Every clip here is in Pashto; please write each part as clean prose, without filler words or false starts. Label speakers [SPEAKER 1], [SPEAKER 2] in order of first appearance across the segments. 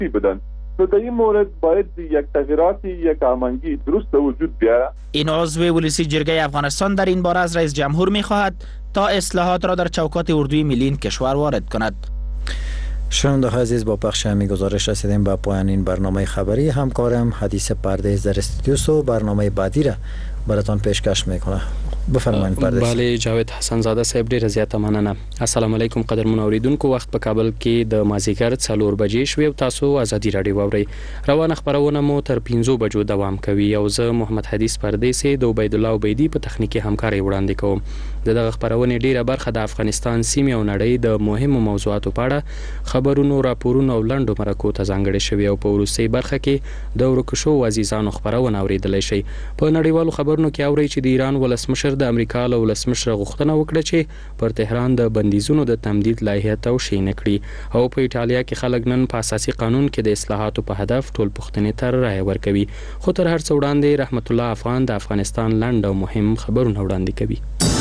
[SPEAKER 1] بدن. تو در این مورد باید یک تغییراتی یک هماهنگی درست وجود بیاید.
[SPEAKER 2] این عضو ولسی جرگه افغانستان در این باره از رئیس جمهور می‌خواهد تا اصلاحات را در چوکات اردوی ملی این کشور وارد کند.
[SPEAKER 3] شنونده عزیز، با پخش همین گزارش رسیدیم به پایان این برنامه خبری. همکارم حدیث پردیس در استودیو و برنامه بعدی را براتون پیشکش میکنه. بفرمایید پردیس.
[SPEAKER 4] بله جاوید حسن زاده صاحب، ډیره زیاته مننه. السلام علیکم قدرمن اوریدونکو. وخت په کابل کې د مازیګر 4 بجې شوې او تاسو ازادي رادیو واورئ. روانه خبرونه مو تر 5 بجو دوام کوي او زه محمد حدیث پردیس د عبید الله عبیدی په تخنیکی همکاري وړاندې کوم. دغه خبرونه ډیره برخه د افغانستان سیمه او نړۍ د مهمو موضوعاتو په اړه خبرونو، راپورونو او لنډو مرکو ته ځانګړې شوی او په وروستۍ برخه کې د ورکشو عزیزانو خبرونه اوریدلای شي. په نړیوالو خبرونو کې اوري چې د ایران ولسمشر د امریکا له ولسمشر غوښتنه وکړه چې پر تهران د بندیزونو د تمدید لایحه توشین کړي او په ایټالیا کې خلک نن په اساسي قانون کې د اصلاحاتو په هدف ټول پښتنې تر رائے ورکوي. خو تر هر څه وړاندې رحمت الله افغان د افغانستان لنډ او مهم خبرونه وړاندې کوي.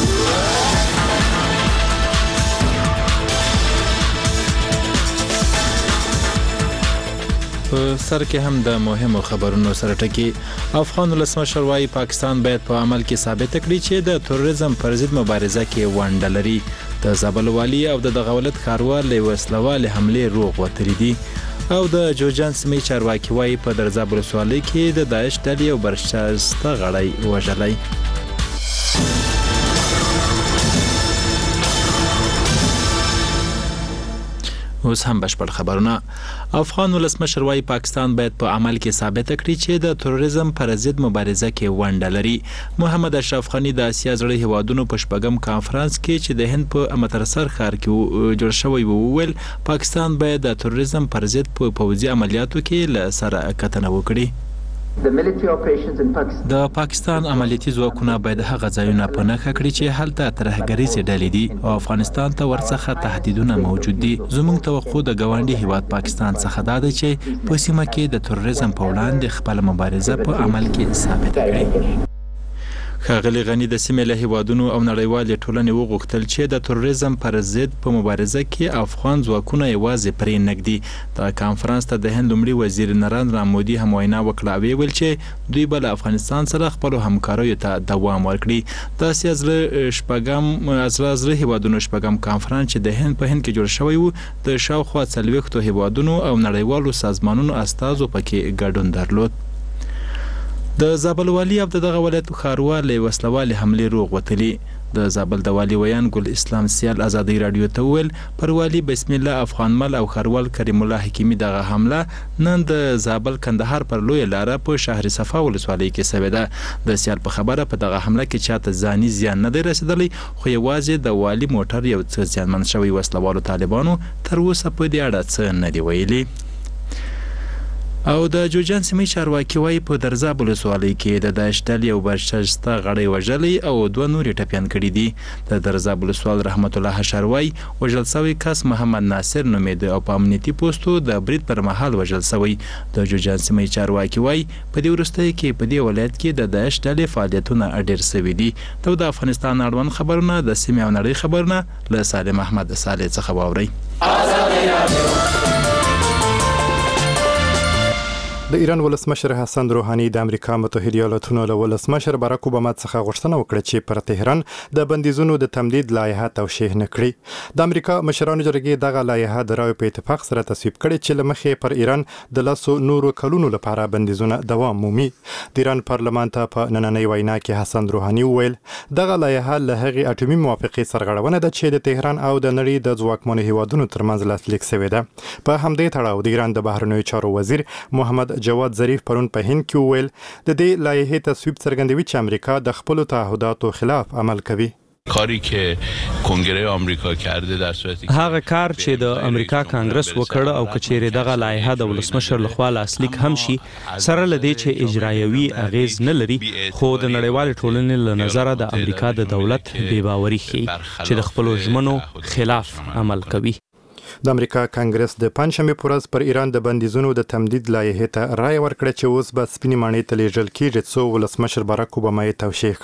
[SPEAKER 5] په سر کې هم د مهمو خبرونو سره ټکی. افغان ولسمشر وايي پاکستان باید په عمل کې ثابت کړي چې د تروریزم پر ضد مبارزه کې ونډه لري. د زابل والي او د دغولت ښاروال له وسلوال حمله روغ وتري دي او د جوجان سیمې چارواکي وايي په درزاب ولسوالۍ کې د داعش ډلې او برشاسته غړی وژلی. اوس هم بشپړ خبرونه. افغان ولسمشر وايي پاکستان باید په عمل کې ثابت کړي چې د تروریزم پر ضد مبارزه کې ونډه لري. محمد اشرف غنی د اسیا زړې هیوادونو په شپږم کانفرنس کې چې د هند په امرتسر ښار کې جوړ شوی وویل پاکستان باید د تروریزم پر ضد په پوځي عملیاتو کې له سره کتنه وکړي. د پاکستان عملیاتي ځواکونه باید هغه ځایونه په نښه کړي چې هلته ترهګریزې ډلې دي او افغانستان ته ورڅخه تهدیدونه موجود دي. زموږ توقع د ګاونډي هیواد پاکستان څخه دا ده چې په سیمه کې د تروریزم په وړاندې خپل مبارزه په عمل کې ثابت کړي. ښاغلي غنی د سیمې له هیوادونو او نړیوالې ټولنې وغوښتل چې د تروریزم پر ضد په مبارزه کې افغان ځواکونه یوازې پرې نږدي. دا کانفرنس ته د هند لومړي وزیر نریندرا مودي هم وینا وکړه او ویل چې دوی به له افغانستان سره خپلو همکاریو ته دوام ورکړي. د اسیا زړه هیوادونو شپږم کانفرنس چې د هند په هند کې جوړ شوی و د شاوخوا 40 هیوادونو او نړیوالو سازمانونو استازو پکې ګډون درلود. د زابل والي او دغه ولایت ښاروال له وسلوال حمله روغ وتلی. د زابل د والي ویان ګل اسلام سیال ازادي رادیو ته ویل پر والي بسم الله افغان مل او ښاروال کریم الله حکیمی دغه حمله نن د زابل کندهار پر لوی لاره په شهر صفا ولسوالۍ کې شوې ده. د سیال په خبره په دغه حمله کې چاته ځاني زیان نه دی رسیدلی خو یوازې د والي موټر یو څه زیانمن شوی. وسلوالو طالبانو تر اوسه په دې اړه څه نه دی ویلي. او د جوجان سیمې چارواکي وايي په درزاب ولسوالۍ کې د داعش ډلې او برشاسته غړی وژلی او 2 نورې ټپیان کړي دي. د درزاب ولسوال رحمت الله حشر وايي وژل شوی کس محمد ناصر نومېده او په امنیتي پوسټو د برید پر مهال وژل شوی. د جوجان سیمې چارواکي وايي په دې وروستیو کې په دې ولایت کې د داعش ډلې فعالیتونه ډېر شوي دي. د افغانستان اړوند خبرونه د سیمې او نړۍ خبرونه له سالم احمد صالح څخه واورئ.
[SPEAKER 6] د ایران ولسمشر حسن روحاني د امریکا متحده ایالاتونو له ولسمشر باراک اوباما څخه غوښتنه وکړه چې پر تهران د بندیزونو د تمدید لایحه توشیح نکړي. د امریکا مشرانو جرګې دغه لایحه د راوي په اتفاق سره تصویب کړي چې لمخې پر ایران د 100 نورو کلونو لپاره بندیزونه دوام مومي. د ایران پارلمان ته په نننۍ وینا کې حسن روحاني وویل دغه لایحه له هغې اټومي موافقې سرغړونه ده چې د تهران او د نړۍ د ځواکمنو هیوادونو ترمنځ لاسلیک شوې ده. په همدې تړاو د ایران د بهرنیو چارو وزیر محمد جواد ظریف پرون په هند کې وویل د دې لایحې تصویب څرګندوي چې امریکا د خپل تعهداتو خلاف عمل کوي.
[SPEAKER 7] کاری که کنگره آمریکا کرده در صورتی
[SPEAKER 8] هغه کار چې د امریکا کانګرس وکړ او کچېره دغه لایحه د ولسمشر لخوا لاسلیک هم شي سره لدی چې اجرایوي اغیز نه لري خو د نړیوال ټولنې له نظره د امریکا د دولت بې باوري ښيي چې د خپل ژمنو خلاف عمل کوي.
[SPEAKER 6] د امریکا کانګرس د پنځمې پورز پر ایران د بندیزونو د تمدید لایحې ته رائے ورکړه چې اوس به سپینې ماڼۍ ته لیږل کېږي څو ولسمشر باراک اوباما یې توشیح کړي.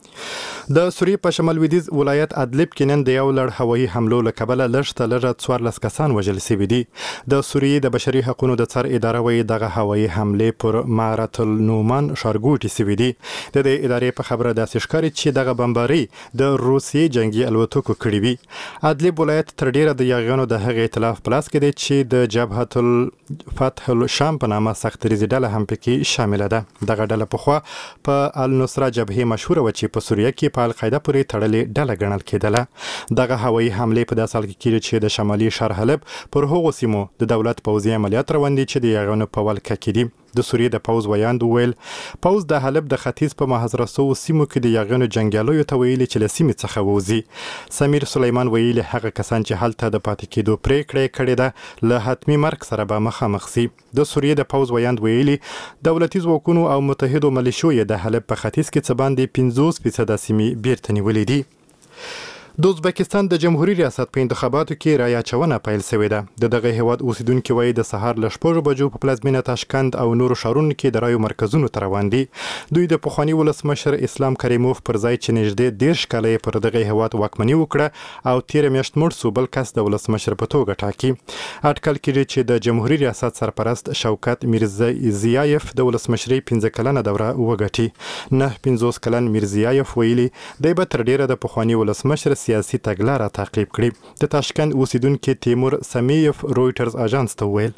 [SPEAKER 6] د سوریې په شمال لویدیځ ولایت ادلب کې نن د یو لړ هوایي حملو له کبله لږ 14 کسان وژل شوي دي. د سوریې د بشري حقوقو د څار اداره وایي دغه هوایي حملې پر معرة النومان ښارګوټي شوي دي. د دې ادارې په خبره داسې ښکاري چې دغه بمباري د روسیې جنگي الوتکو کړې وي. ادلب ولایت تر ډیره د یاغیانو د هغې ائتلاف په لاس کې دی چې د جبهة الفتح الشام په نامه سختدریزي ډله هم پکې شامله ده. دغه ډله پخوا په النصره جبهې مشهوره و چې په سوریه کې په القاعده پورې تړلې ډله ګڼل کېدله. دغه هوایي حملې په داسې حال کې کېږي چې د شمالي ښار حلب پر هغو سیمو د دولت پوځي عملیات روان دي چې د یاغیانو په ولکه کې دي. د سوریې د پوځ ویاند وویل پوځ د حلب د ختیځ په محاصره شوو سیمو کې د یاغیانو جنګیالیو ته ویلي چې له سیمې څخه ووځي. سمیر سلیمان ویلي هغه کسان چې هلته د پاتې کېدو پریکړه کړې ده له حتمي مرګ سره به مخامخ شي. د سوریې د پوځ ویاند ویلي دولتي ځواکونو او متحدو ملیشو یې د حلب په ختیځ کې څه باندې 50% سیمې بیرته نیولې دي. د ازبکستان د جمهوریت ریاست په انتخاباتو کې رای اچونه پیل شوې ده. دغه هیواد اوسیدونکو وایي د سهار له 6 بجو په پلازمینه تاشکند او نورو ښارونو کې د رایو مرکزونو ته روان دي. دوی د پخواني ولسمشر اسلام کریموف پر ځای چې نږدې 10 کاله پر دغه هیواد واکمني وکړه او تیر میاشت مړ شو بل کس د ولسمشر په توګه ټاکي. اټکل کېږي چې د جمهوریت ریاست سرپرست شوکت میرزیایف د ولسمشرۍ 15 کلنه دوره وګټي. 50 کلن میرزیایف ویلي دی به تر ډیره د پخواني ولسمشر سیاسي تګلاره تعقیب کړي. د تاشکند اوسیدونکو تیمور سمیف رويټرز اژانس ته ویل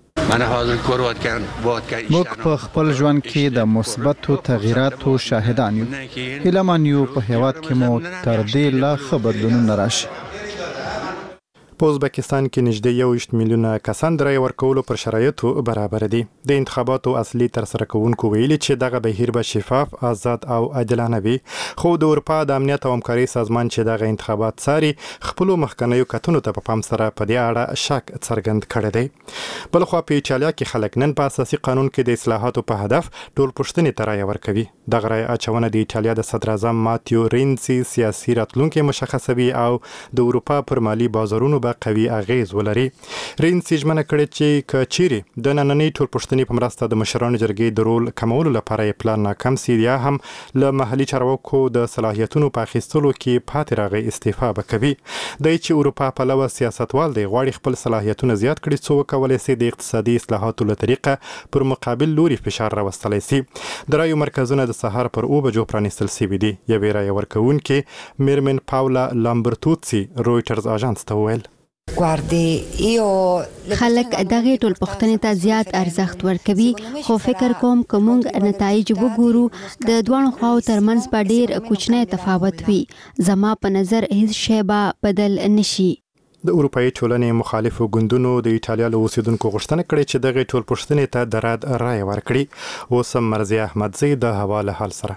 [SPEAKER 9] موږ په خپل ژوند کې د مثبتو تغییراتو شاهدان یو. هیله یو په هیواد کې مو تر دې لا ښه بدلونونه راشي.
[SPEAKER 6] په ازبکستان کې نږدې 1 میلیونه کسان د رای ورکولو پر شرایطو برابر دي. د انتخاباتو اصلي ترسره کوونکو ویلي چې دغه بهیر به شفاف، آزاد او عادلانه وي. خو د اروپا د امنیت او همکارۍ سازمان چې دغه انتخابات څاري خپل مخکنیو کتنو ته په پام سره په دې اړه شک څرګند کړی دی. بل خو په ایټالیا کې خلک نن په اساسي قانون کې د اصلاحاتو په هدف ټول پوښتنې ته رای ورکوي. دغه رای اچونه د ایټالیا د صدر اعظم ماتیو رینسی سیاسي راتلونکي مشخصوي او د اروپا پر مالی بازارونو قوي اغیز ولري. رینسی ژمنه کړې چې کچيري د نننۍ ټولپوښتنې په مرسته د مشرانو جرګې د رول کمولو لپاره یې پلان ناکام سي یا هم له محلي چارواکو د صلاحیتونو په اخیستلو کې پاتې راغی استعفا وکوي. د چې اروپا په لور سیاستوال دی غواړي خپل صلاحیتونه زیات کړي څو کولای شي د اقتصادي اصلاحاتو له طریقه پر مقابل لوري فشار راوستلی شي. د رایو مرکزونه د سهار پر 2 بجو پرانیستل شوي دي. یوې رای ورکوونکې میرمن پاولا لامبرتوتسي رويټرز اژانس ته ویل
[SPEAKER 10] خلک دغه ټول پښتنې ته زیات ارزښت ورکوي خو فکر کوم کومنګ نتایج وګورو د دوه خواو ترمنځ په ډیر کوچنی تفاوت وي. زما په نظر هیڅ شی به بدل نشي.
[SPEAKER 6] د اروپאי ټولنې مخالفو ګوندونو د ایټالیا له اوسیدونکو غوښتنه کړې چې دغه ټول پښتنې ته د رد رای ورکړي. اوس هم مرزي احمدزی د حواله حال سره.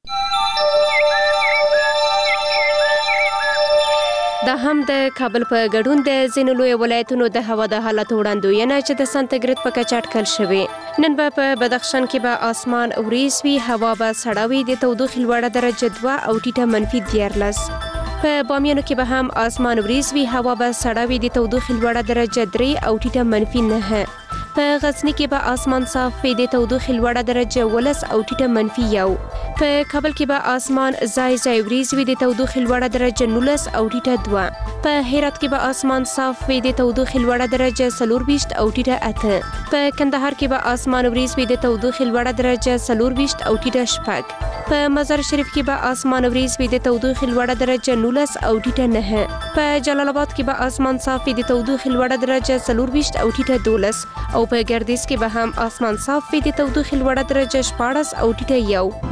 [SPEAKER 11] دا هم د کابل په ګډون د ځینو لوی ولایتونو د هوا د حالت وړاندوینه چې د سانتیګریډ په کچه اټکل شوې. نن به په بدخشان کې به اسمان اوریز وي، هوا به سړه وي، د تودوخې لوړه درجه 2 او ټیټه -14. په بامیانو کې به هم اسمان اوریز وي، هوا به سړه وي، د تودوخې لوړه درجه 3 او ټیټه -9. په غزنی کې به اسمان صاف وي، د تودوخې لوړه درجه 10 او ټیټه -1. په کابل کې به اسمان ځای اوریز وي، د تودوخې لوړه درجه 19 او ټیټه 2. په هرات کې به اسمان صاف وي، د تودوخې لوړه درجه 24 او ټیټه 8. په کندهار کې به اسمان اوریز وي، د تودوخې لوړه درجه 24 او ټیټه 6. په مزار شریف کې به اسمان اوریز وي، د تودوخې لوړه درجه 19 او ټیټه 9. په جلال آباد کې به اسمان صاف وي، د تودوخې لوړه درجه 24 او ټیټه 12. او په ګردیز کې به هم اسمان صاف وي، د تودوخې لوړه درجه 14 او ټیټه 1.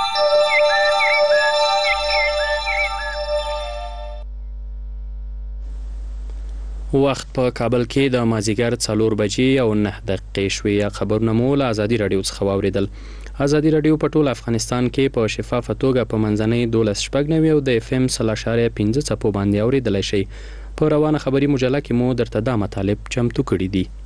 [SPEAKER 4] وخت په کابل کې د مازیګر 4 بجې او 9 دقیقې شوې. خبرونه مو له ازادي رادیو څخه واوریدل. ازادي رادیو په ټول افغانستان کې په شفافه توګه په منځنۍ 12.9 او د FM 0.5 څپو باندې اوریدلای شئ. په روانه خبري مجله کې مو درته دا مطالب چمتو کړي دي.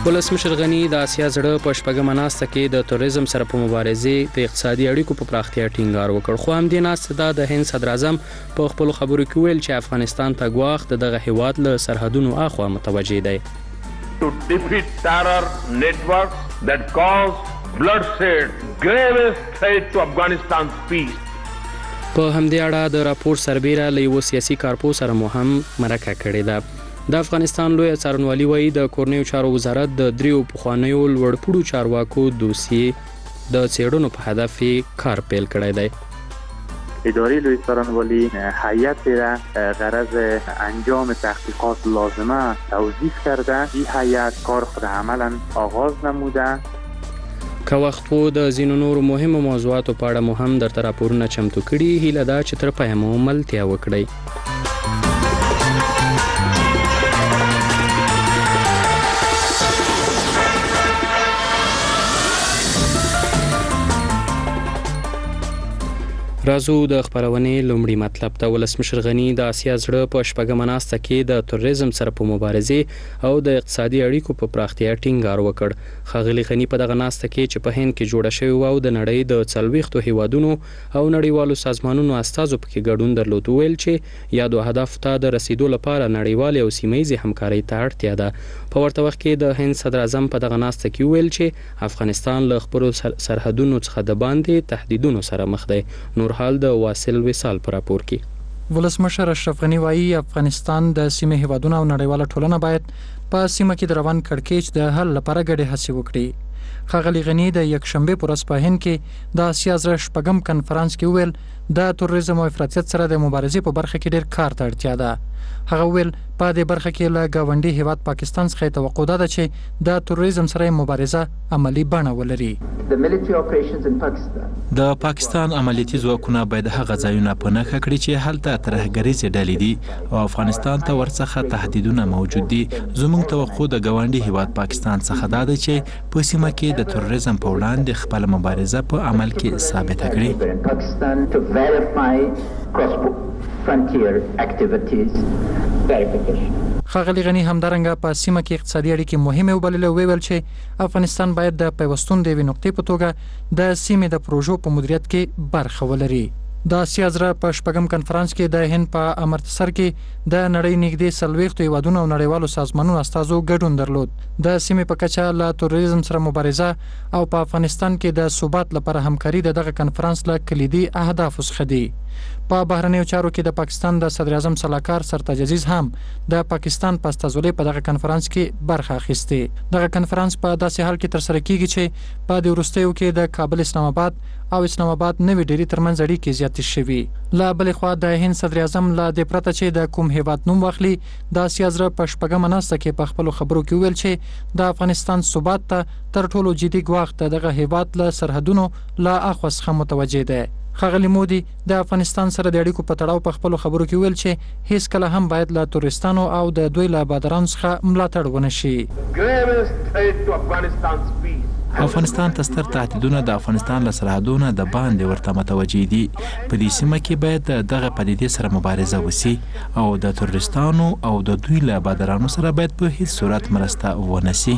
[SPEAKER 4] ولسمشر غنی د آسیا زړه په شپږمه ناسته کې د توریزم سره په مبارزې د اقتصادي اړیکو په پراختیا ټینګار وکړ. خو هم د ناسته د هند صدر اعظم په خپل خبرو کې ویل چې افغانستان ته ګواښ دغه هیواد له سرحدونو اخوا متوجه دی.
[SPEAKER 12] To defeat terror networks that cause bloodshed, gravest threat to Afghanistan's peace.
[SPEAKER 4] په همدې اړه د راپور سربیره له یو سیاسي کارپو سره مو هم مرکه کړې ده. د افغانستان لوی څارنوالي وایي د کورنیو چارو وزارت د دریو پخوانیو لوړپوړو چارواکو دوسیې د څېړنو په هدف کار پیل کړی دی.
[SPEAKER 13] اداره لوی څارنوالي هیئت را غرض انجام تحقیقات لازمه توظیف کرده. این هیئت کار خود عملا آغاز نموده.
[SPEAKER 4] که وخت وو د ځینو نورو مهمو موضوعاتو په اړه مو هم درته راپورونه چمتو کړي. هیله ده چې تر پایه مو ملتیا وکړئ. رازو د خبرونې لومړی مطلب ته. ولسمشر غنی د آسیا زړه په شپږمه ناسته کې د توریزم سره په مبارزې او د اقتصادي اړیکو په پراختیا ټینګار وکړ. ښاغلي غنی په دغه ناسته کې چې په هند کې جوړه شوې وه او د نړۍ د 40 هیوادونو او نړیوالو سازمانونو استازو پکې ګډون درلود، ویل چې یادو هدف ته د رسیدو لپاره نړیوالې او سیمه‌ییزې همکارۍ ته اړتیا ده. په ورته وخت کې د هند صدر اعظم په دغه ناسته کې ویل چې افغانستان له خپلو سرحدونو څخه د باندې تهدیدونو سره مخ دی. نور حال د واصل وصال پر راپور کې
[SPEAKER 14] ولسمشر اشرف غنی وایي افغانستان د سیمې هیوادونو او نړیواله ټولنه باید په سیمه کې د روان کړکېچ د حل لپاره ګډې هڅې وکړي. ښاغلي غنی د یکشنبه پر ورځ په هند کې د آسیا زړه شپږم کنفرانس کې ویل د توریزم او افراطیت سره د مبارزې په برخه کې ډېر کار ته اړتیا ده. هغه ویل په دې برخه کې له ګاونډي هیواد پاکستان څخه توقع ده چې د توریزم سره مبارزه عملی بڼه ولري.
[SPEAKER 5] د پاکستان عملیاتي ځواکونه باید هغه ځایونه په نښه کړي چې هلته ترهګریزې ډلې دي او افغانستان ته ورڅخه تهدیدونه موجود دي. زموږ توقع د ګاونډي هیواد پاکستان څخه ده چې په سیمه کې د تروریزم په وړاندې خپل مبارزه په عمل کې ثابته کړي.
[SPEAKER 14] ښاغلي غنی همدارنګه په سیمه کې اقتصادي اړیکې مهمه وبللې. ویل چې افغانستان باید د پیوستون د یوې نقطې په توګه د سیمې د پروژو په مدیریت کې برخه ولري. د آسیا زړه په شپږم کنفرانس کې د هند په امرتسر کې د نړۍ نږدې 40 هیوادونو او نړیوالو سازمانونو استازو ګډون درلود. د سیمې په کچه له توریزم سره مبارزه او په افغانستان کې د ثبات لپاره همکاري دغه کنفرانس له کلیدي اهدافو څخه دي. په بهرنیو چارو کې د پاکستان د صدر اعظم سلاکار سرتاج عزیز هم د پاکستان په استازولۍ په دغه کنفرانس کې برخه اخیستې. دغه کنفرانس په داسې حال کې ترسره کیږي چې په دې وروستیو کې د کابل اسلام آباد او اسلام آباد نوې ډیری ترمنځ اړیکې زیاتې شوي. لا بلې خوا د هند صدر اعظم لا د پرته چې د کوم هیواد نوم واخلي د آسیا زړه په شپږمه ناسته کې په خپل خبرو کې ویل چې د افغانستان ثبات ته تر ټولو جدي ګواښ دغه هیواد له سرحدونو لا اخوا څخه متوجه دی. ښاغلي مودي د افغانستان سره د اړیکو په تړاو په خپل خبرو کې ویل چې هیڅ کله هم باید له تورستانو او د دوی له بادرانو څخه ملاتړ ونه شي.
[SPEAKER 5] افغانستان ته ستر تهدیدونه د افغانستان له سرحدونو د باندې ورته متوجه دي. په دې سیمه کې باید دغه پدیدې سره مبارزه وشي او د تورستانو او د دوی له بادرانو سره باید په هیڅ صورت مرسته ونه شي.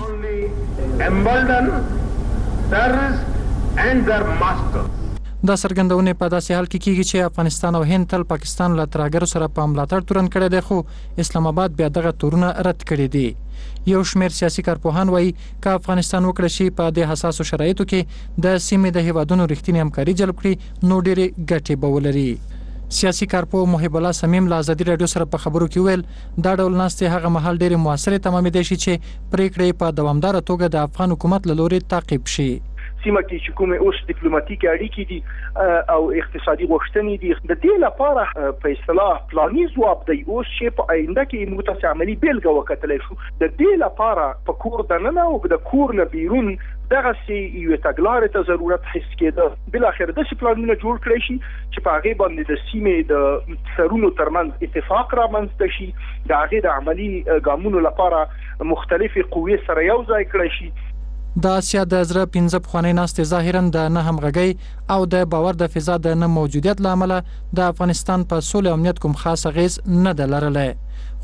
[SPEAKER 14] دا څرګندونه په داسې حال کې کیږي چې افغانستان او هند تل پاکستان له ترهګرو سره په ملاتړ تورن کړی دی، خو اسلام آباد بیا دغه تورونه رد کړي دي. یو شمېر سیاسي کارپوهان وایي که افغانستان وکړي شي په دې حساسو شرایطو کې د سیمې د هیوادونو رښتینې همکاري جلب کړي نو ډېرې ګټې به ولري. سیاسي کارپوه محب الله سمیم له ازادي راډیو سره په خبرو کې ویل دا ډول ناستې هغه مهال ډېرې موثرې تمامېدای شي چې پریکړې په دوامداره توګه د افغان حکومت له لوري تعقیب شي.
[SPEAKER 15] سیمه کې چې کومه اوس ډیپلوماټیک اړیکې دي او اقتصادي غوښتنې دي، د دې لپاره په اصطلاح پلاني ځواب دی اوس چې په آینده کې موږ تاسو عملی بیلګه وکړلای شو. د دې لپاره په کور دننه او د کور نه بیرون دغه سي یو تګلارې ته ضرورت حس کېده. بل اخر د سی پلانونه جوړ کړی شي چې په هغه باندې د سیمې د سرونو ترمنځ اتفاق رامنځته شي، د هغه د عملی ګامونو لپاره مختلفې قوې سره یو ځای کړی شي.
[SPEAKER 14] د آسیا د زړه 15 پخوانۍ ناستې ظاهرا د نه همغږۍ او د باور د فضا د نه موجودیت له امله د افغانستان په سولې او امنیت کوم خاص اغیز نه ده لرلی،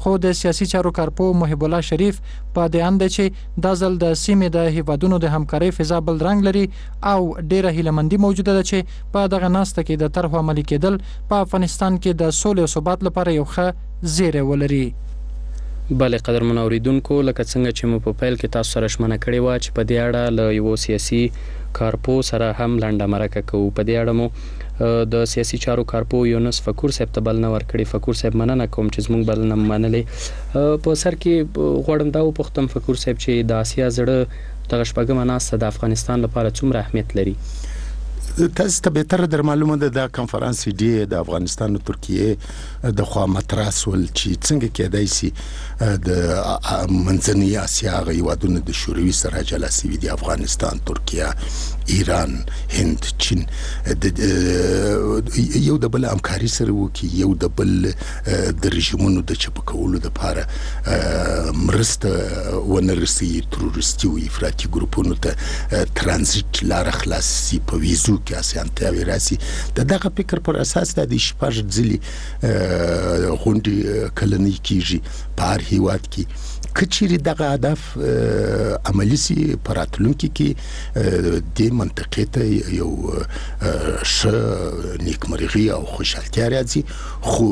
[SPEAKER 14] خو د سیاسي چارو کارپو محب الله شریف په دې اند چې د ځل د سیمې د هیوادونو د همکارۍ فضا بل رنګ لري او ډیره هیلمندي موجوده ده چې په دغه ناسته کې د طرحو عملي کېدل په افغانستان کې د سولې او ثبات لپاره یو ښه زیری ولري.
[SPEAKER 4] بله قدرمن اوریدونکو لکه څنګه چې مو په پیل کې تاسو سره ژمنه کړې وه چې په دې اړه له یو سیاسي کارپو سره هم لنډه مرکه کوو. په دې اړه مو د سیاسي چارو کارپو یونس فکور صاحب ته بلنه ورکړې. فکور صاحب مننه کوم چې زموږ بلنه منلې. په سر کې غواړم دا وپوښتم فکور صاحب چې د آسیا زړه دغه شپږمه ناسته د افغانستان لپاره څومره اهمیت لري؟
[SPEAKER 16] تاسو ته به تر در معلومه ده د کانفرنس دی د افغانستان او ترکیه د خوا مطرح سول چې څنګه کېدای شي د منځنۍ اسیا هیوادونو د شوروي سره جلا شوي دي افغانستان، ترکیه، ایران، هند، چین یو د بل همکاري سره وکړي، یو د بل د رژیمونو د چپ کولو لپاره مرسته ونه رسي تروریستي او افراطي ګروپونو ته ترانزیت لار خلاص شي په ویزو کې اسانتیاوې راسي. دغه فکر پر اساس د شپږ ځلې غونډې کلنۍ کیږي په هر هیواد کې. کچېرې دغه هدف عملي سي په راتلونکي کې د منطقې ته یو ښه نیکمرغي او خوشحالتیا راځي. خو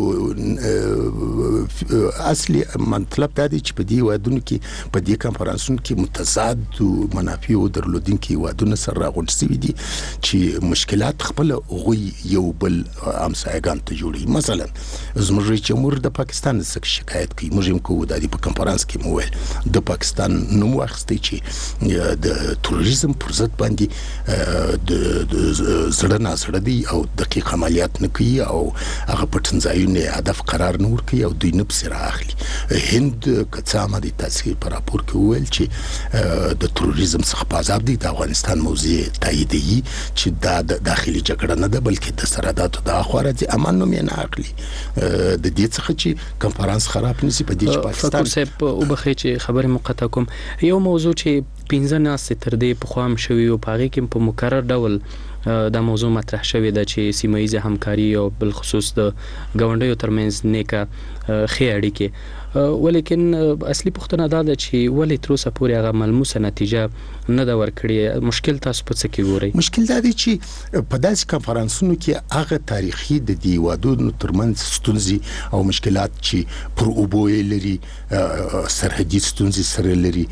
[SPEAKER 16] اصلي مطلب دا دی چې په دې هیوادونو کې په دې کنفرانسونو کې متضاد منافع درلودونکي هیوادونه سره راغونډ شوي دي چې مشکلات خپل غوي یو بل همسایګان ته جوړي. مثلا زموږ رئیس جمهور د پاکستان څخه شکایت کوي. موږ هم کوو د دې په کنفرانس کې د پاکستان نوم واخیستی چې د تروریزم پر ضد باندې د زړه نازړه دی او دقیق عملیات نه کوي او هغه پټنځایونه هدف قرار نه ورکوي او دوی نه پسې رااخلي. هند که څه هم د تاسې په راپور کې وویل چې د تروریزم څخه په عذاب دی، د افغانستان موضوع تاییدوي چې دا د داخلي جګړه نه ده بلکې د سرحداتو د اخوا راځي، امان نوم یې نه اخلي. د دې څخه چې کنفرانس خراب نشي په دې چې پاکستان
[SPEAKER 4] چې خبرې مقطع کوم یو موضوع چې 15 ناستې تر دې پخوا هم شوي او په هغې کې په مکرر ډول دا موضوع مطرح شوې ده چې سیمه ییزه همکاري او بالخصوص د ګاونډیو ترمنځ نیکه ښې اړیکې. ولیکن اصلي پوښتنه دا ده چې ولې تر اوسه پورې هغه ملموسه نتیجه نه ده ورکړې. مشکل تاسو په څه کې ګورئ؟
[SPEAKER 16] مشکل دا دی چې په داسې کنفرانسونو کې هغه تاریخي د دې هیوادونو ترمنځ ستونزې او مشکلات چې پر اوبو یې لري، سرحدي ستونزې سره لري،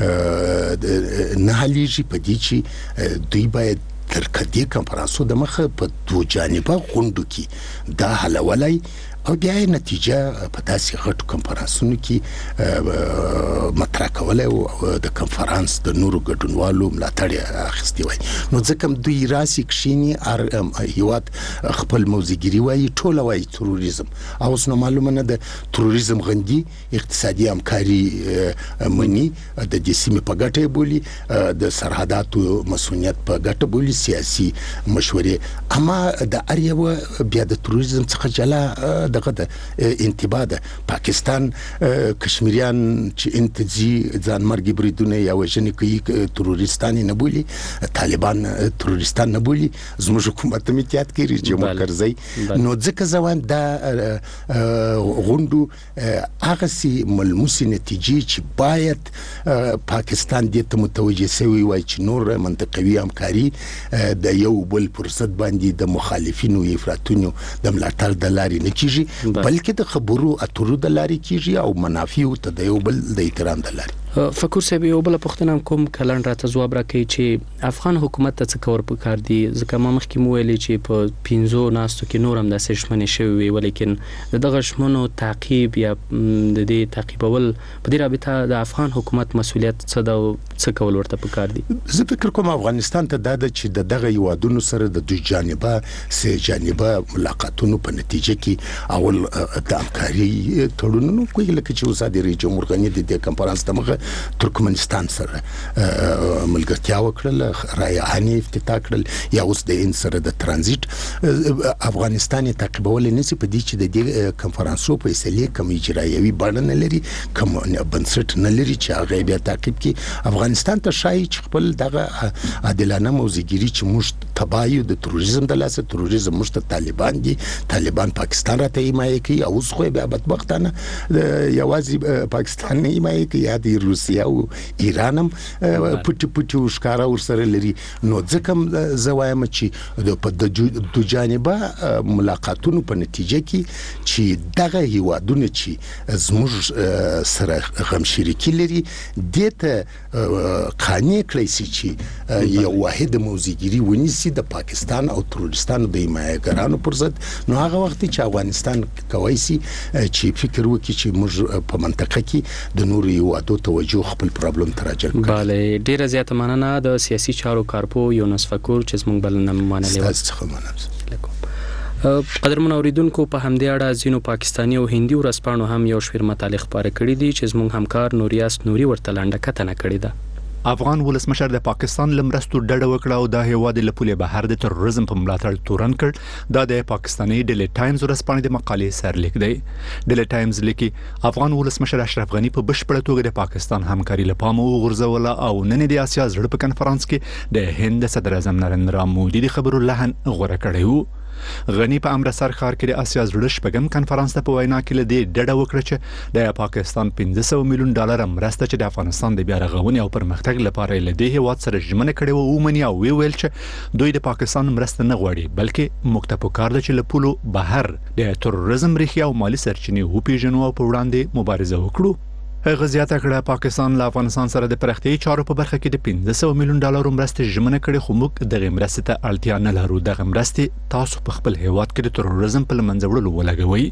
[SPEAKER 16] نه حلیږي په دې چې دوی باید تر کدي کنفرانسو د مخه په دوه جانبه غونډو کې دا حلولای او بیا نتیجه په داسې غټو کنفرانسونو کې مطرح کولای او د کنفرانس د نورو ګډونوالو ملاتړ اخیستی وای. نو ځکه دوی راسي کښینی هیواد خپل موزګری وای ټوله وای تروریزم او نو معلومه نه ده تروریزم غندي اقتصادي همکاري منی د دې سیمې په ګټه بولی، د سرحداتو مسؤلیت په ګټه بولی، سیاسي مشورې. اما د اریو بیا د تروریزم څخه جلا دغه د انتباه ده. پاکستان کشمیریان چې انتزي ځان مرګي بریدونه یا وژنې کوي تروریستان نه بولی، طالبان تروریستان نه بولی، زموږ حکومت هم احتیاط کوي رئیس جمهور کرزی. نو ځکه ځوان دا غونډو هغه سي ملموسي نتیجې چې باید پاکستان دې ته متوجه شوی وای چې نور منطقوي همکاري د یو بل فرصت باندې د مخالفینو افراطونو د ملاتړ د لارې نه کیږي بلکې د خبرو اترو د لارې کیږي او منافع ته د یو بل د احترام د لارې.
[SPEAKER 4] فکر صاحب یو بل پوښتنه کوم کلن راته جواب راکړي چې افغان حکومت ته څه کور پکار دي. ځکه ما مخکې مو ویلي چې په 15 ناستو کې نور هم داسې شمنې شوي وي، ولیکن دغه شمنو تعقیب یا د دې تعقیبول په دې رابطه د افغان حکومت مسؤلیت څه ده او څه کول ورته پکار دي؟
[SPEAKER 16] زه فکر کوم افغانستان ته دا ده چې دغه هیوادونو سره د دوه جانبه سه جانبه ملاقاتونو په نتیجه کې اول د همکاري تړونونه کوي، لکه چې اوس د رئیس جمهور غني د کنفرانس دمغه ترکمنستان سره ملګرتیا وکړل، رایحانې افتتاح کړل، یا اوس د هند سره د ترانزیت. افغانستان تعقیبول نه سي په دې چې د دې کنفرانسو فیصلې کوم اجرایوي بڼه نه لري، کوم بنسټ نه لري چې هغه بیا تعقیب کړي. افغانستان ته شایي چې خپل دغه عادلانه موزګری چې موږ تباہی د تروریزم د لاسه تروریزم مشت طالبان دي طالبان پاکستان راته حمایت کوي او اوس خو بیا بدبختانه یوازې پاکستان نه حمایت کوي یا د روسیا او ایران هم پټ وشکارا ورسره لري نو ځکه زوایم چې د دو جانبه ملاقاتونو په نتیجه کې چې دغه هیوادونه چې زموږ سره غمشریکي لري دته قانع کړی شي چې یو واحد موزیګری ونیسي د پاکستان او ترورستانو د حمایتګرانو پر ضد نو هغه وخت چې افغانستان کوي سي چې فکر وکړي چې موږ په منطقه کې د نورو هیوادو توجه خپل پرابلم تراجع کړي.
[SPEAKER 4] bale ډیره زیاته مننه د سیاسي چارو کارپو یونس فکور چې موږ بلنه منلې و.
[SPEAKER 16] تاسو مننه.
[SPEAKER 4] قدرمن اوریدونکو په همدې اړه ځینو پاکستاني او هندي ورځپاڼو هم یو شمېر مطالعه خبره کړې دي چې زموږ همکار نوریاس نوري ورته لنډه کتنه کړې ده.
[SPEAKER 17] افغان ولسمشر د پاکستان لمرستو ډډه وکړه او د هیواد له پولې بهر د تروریزم په ملاتړ تورن کړ. دا د پاکستاني ډیلی ټایمز ورځپاڼې د مقالې سرلیک دی. ډیلی ټایمز لیکي افغان ولسمشر اشرف غنی په بشپړه توګه د پاکستان همکاري لپاره وغورځوله او نن د آسیا زړه په کنفرانس کې د هند صدر اعظم نریندرا مودي د خبرو لحن غوړه کړی وو. غنی په امرتسر ښار کې د آسیا زړه شپږم کنفرانس ته په وینا کې لدی ډډه وکړه چې د پاکستان 1500 میلیون ډالر مرسته چې د افغانستان د بیا رغونې او پرمختګ لپاره لدی هیواد سره ژمنه کړې و ومني او ویل چې دوی د پاکستان مرسته نه غواړي بلکې موږ ته پکار ده چې له پولو بهر د تروریزم ریښې او مالی سرچینې وپیژنو او په وړاندې مبارزه وکړو. هغه زیاته کړه پاکستان له افغانستان سره د پرختیايي چارو په برخه کې د 1500 میلیون ډالر مرسته ژمنه کړې خو موږ دغه مرستې ته اړتیا نه لرو. دغه مرستې تاسو په خپل هیواد کې د تروریزم په لمنځه وړلو ولګوي.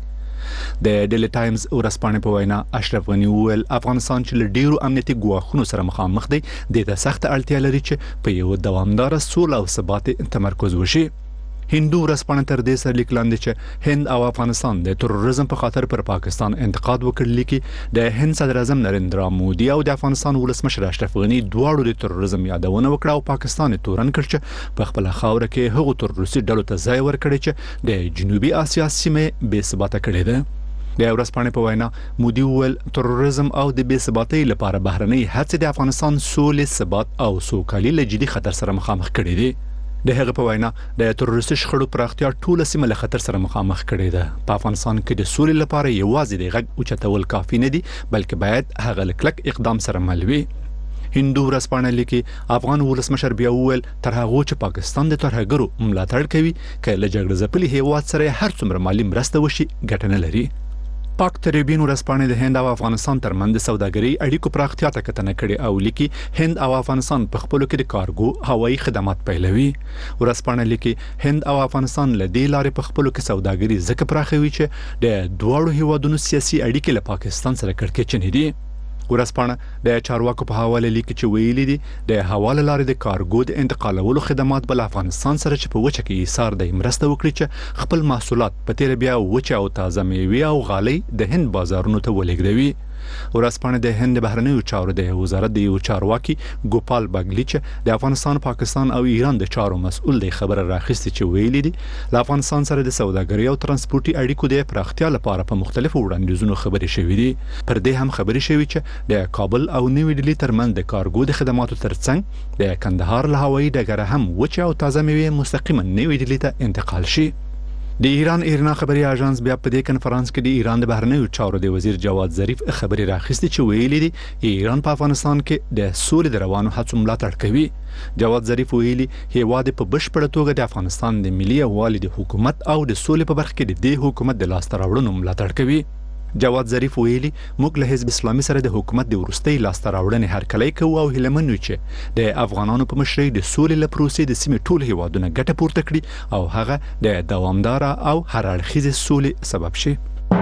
[SPEAKER 17] د ډیلی ټایمز ورځپاڼې په وینا اشرف غنی وویل افغانستان چې له ډیرو امنیتي ګواښونو سره مخامخ دی د سخت اړتیا لري چې په یو دوامدار سوله او ثبات تمرکز وشي. هندو ورځپاڼه تر دې سره لیک لاندې چې هند او افغانستان د تروریزم په خاطر پر پاکستان انتقاد وکړل کې د هند صدر اعظم نریندرا مودي او د افغانستان ولسمشر اشرف غنی دواړو د تروریزم یادونه وکړه او پاکستان تورن کړ چې په خپل خاوره کې هغو تروریستي ډلو ته ځای ورکړي چې د جنوبي اسیا سیمه بې ثباته کړې ده. د ورځپاڼې په وینا مودي وویل تروریزم او د بې ثباتۍ لپاره بهرنۍ هڅې د افغانستان سولې ثبات او سوکالي له جدي خطر سره مخامخ کړي دي. د هغه په وینا د تروریستي شخړو پراختیا ټوله سیمه له خطر سره مخامخ کړي ده. په افغانستان کې د سولې لپاره یوازې د غږ اوچتول کافي نه دي بلکې باید هغه کلک اقدام سره مل وي. هندو ورځپاڼه لیکي افغان ولسمشر بیا وویل تر هغه چې پاکستان د ترهګرو ملاتړ کوي که له جګړه ځپلي هیواد سره هر څومره مالی مرسته وشي ګټه نه لري. پاک تریبین ورځپاڼه د هند او افغانستان ترمنځ د سوداګرۍ اړیکو پراختیا ته کتنه کړې او لیکي هند او افغانستان په خپلو کې د کارګو هوایي خدمات پیلوي. ورځپاڼه لیکي هند او افغانستان له دې لارې په خپلو کې سوداګري ځکه پراخوي چې د دواړو هیوادونو سیاسي اړیکې له پاکستان سره کړکېچنې دي. ورځپاڼه د چارواکو په حواله لیکي چې ویلي دي د حواله لارې د کارګو د انتقالولو خدمات بل افغانستان سره چې په وچه کې ایثار د مرسته وکړي چې خپل محصولات په تیر بیا وچه او تازه میوه او غالۍ د هند بازارونو ته ولېږدوي. ورځپاڼه د هند بهرنیو چارو د وزارت د یو چارواکي ګوپال باګلی چې د افغانستان پاکستان او ایران د چارو مسؤل دی خبره راخسته چې ویلي دي له افغانستان سره د سوداګرۍ او ترانسپورتي اړیکو د پراختیا لپاره په مختلفو وړاندیزونو خبرې شوې دي. پر دې هم خبرې شوې چې د کابل او نیو ډیلی ترمنځ د کارګو د خدماتو ترڅنګ د کندهار له هوایي ډګره هم وچه او تازه میوه مستقیما نیو ډیلی ته انتقال شي. د ایران ایرنا خبري اژانس بیا په دې کنفرانس کې د ایران د بهرنیو چارو د وزیر جواد ظریف خبري راخسته چې ویلي دي ایران په افغانستان کې د سولې د روانو هڅو ملاتړ کوي. جواد ظریف ویلي هیواد په بشپړه توګه د افغانستان د ملي یووالي د حکومت او د سولې په برخه کې د دې حکومت د لاسته راوړنو ملاتړ کوي. جواد ظریف ویلي موږ له حزب اسلامي سره د حکومت د ورستۍ لاسته راوړنې هرکلی کوو او هیله من یو چې د افغانانو په مشرۍ د سولې له پروسې د سیمې ټول هیوادونه ګټه پورته کړي او هغه د دوامداره او هر اړخیزې سولې سبب شي.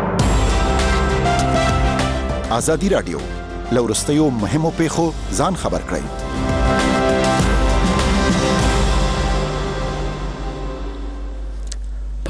[SPEAKER 18] ازادي رادیو له ورستیو مهمو پیښو ځان خبر کړئ.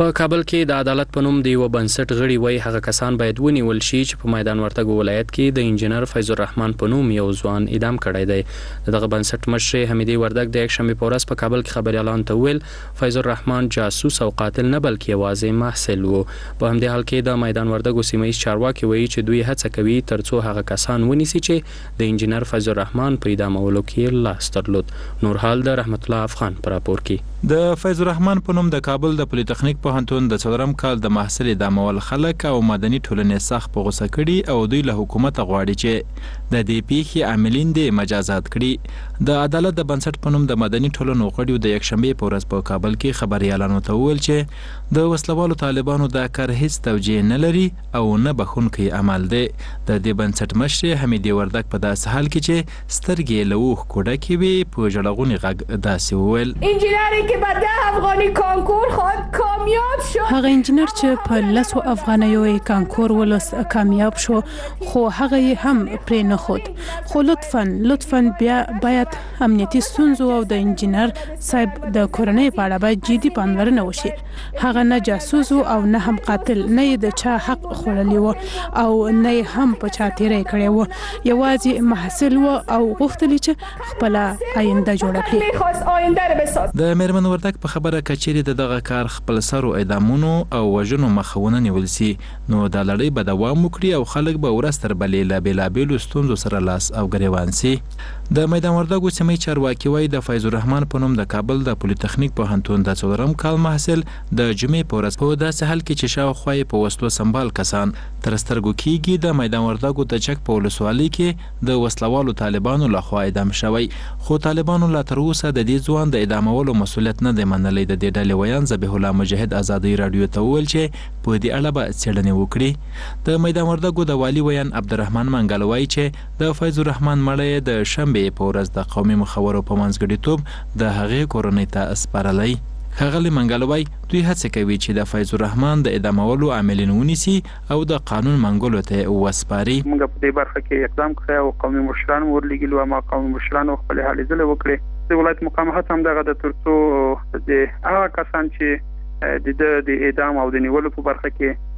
[SPEAKER 4] په کابل کې د عدالت په نوم د یو بنسټ غړي وای هغه کسان باید ونیول شي چې په میدان ورتګ ولایت کې د انجنیر فیض الرحمن په نوم یو ځوان اعدام کړی دی. دغه بنسټ مشر حمیدي وردګ د یک شنبه په ورځ په کابل کې خبريالان ته ویل فیض الرحمن جاسوس او قاتل نه بلکې یوازې محصل وو. په همدې حال کې د میدان وردګ سیمه چارواکي وایي چې دوی هڅه کوي ترڅو هغه کسان ونیسي چې د انجنیر فیض الرحمن په اعدامولو کې لاس درلود. نور حال د رحمت الله افغان پر راپور کې.
[SPEAKER 5] د فیض الرحمن په نوم د کابل د پولیټیکنیک پوهنتون د 4م کال د محصل اعدامول خلک او مدني ټولنې سخت په غوسه کړي او دوی له حکومت غواړي چې د دې پیښې عاملین دې مجازات کړي. د عدالت د بنسټ په نوم د مدني ټولنو غړیو د یک شنبه په ورځ په کابل کې خبريالانو ته وویل چې د وسلوالو طالبانو دا کار هیڅ توجیه نه لري او نه بخونکی عمل دی. د دې بنسټ مشر حمیدي وردګ په داسې حال کې چې سترګې له اوښ کوډه کې وي په ژړغوني غږ داسې وویل
[SPEAKER 19] انجینری که به 10 افغانی کانکور خود کامیاب شد.
[SPEAKER 20] هغه انجینر چې په 10 افغانیو کانکور ولس کامیاب شو خو هغه هم پرې نه خود. خو لطفاً بیا باید امنیتي ستونزو او د انجینر صاحب د کورنۍ په اړه باید جدي پاملرنه وشي. هغه نه جاسوس او نه هم قاتل، نه د چا حق خوړلی و او نه هم په چا تیری کړی و. یوازې محصل و او غوښتل چې خپل آینده جوړ کړي.
[SPEAKER 5] د میرمن وردګ په خبره کچېری دغه کار خپل سرو اعدامونو او وژنو مخونه نیول سي نو د لړۍ به دوام وکړي او خلک به ورستر بلې لا بېلابېلو ستونزو سره لاس او ګریوان سي. د میدان وردګو سیمې چارواکي وایي د فیض الرحمن په نوم د کابل د پولیټیکنیک پوهنتون د 4م کال محصل د جمعې په ورځ په داسې حال کې چې شاوخوا یې په وسلو سنبال کسان تر سترګو کېږي د میدان وردګو د چک په ولسوالۍ کې د وسلوالو طالبانو لخوا اعدام شوی. خو طالبانو لا تر اوسه د دې ځوان د اعدامولو مسؤلیت نه دی منلی. د دې ډلې ویان ذبیح الله مجاهد ازادي رادیو ته وویل چې په دې اړه به څېړنې وکړي. د میدان وردګو د والي ویان عبدالرحمن منګل وایي چې د فیض الرحمن مړی د شنبې په ورځ د قومي مخورو په منځګړیتوب د هغې کورنۍ ته سپارلی. ښاغلي منګل وایي دوی هڅه کوي چې د فیض الرحمن د اعدامولو عاملین ونیسي او د قانون منګولو ته وسپاري.
[SPEAKER 13] موږ په دې برخه کې اقدام کړی او قومي مشران ورلېږلي او قومي مشرانو خپلې هلې ځلې وکړې. د ولایت مقام هڅه هم دغه د ترڅو د هغه کسان چې د اعدام او د نیولو په برخه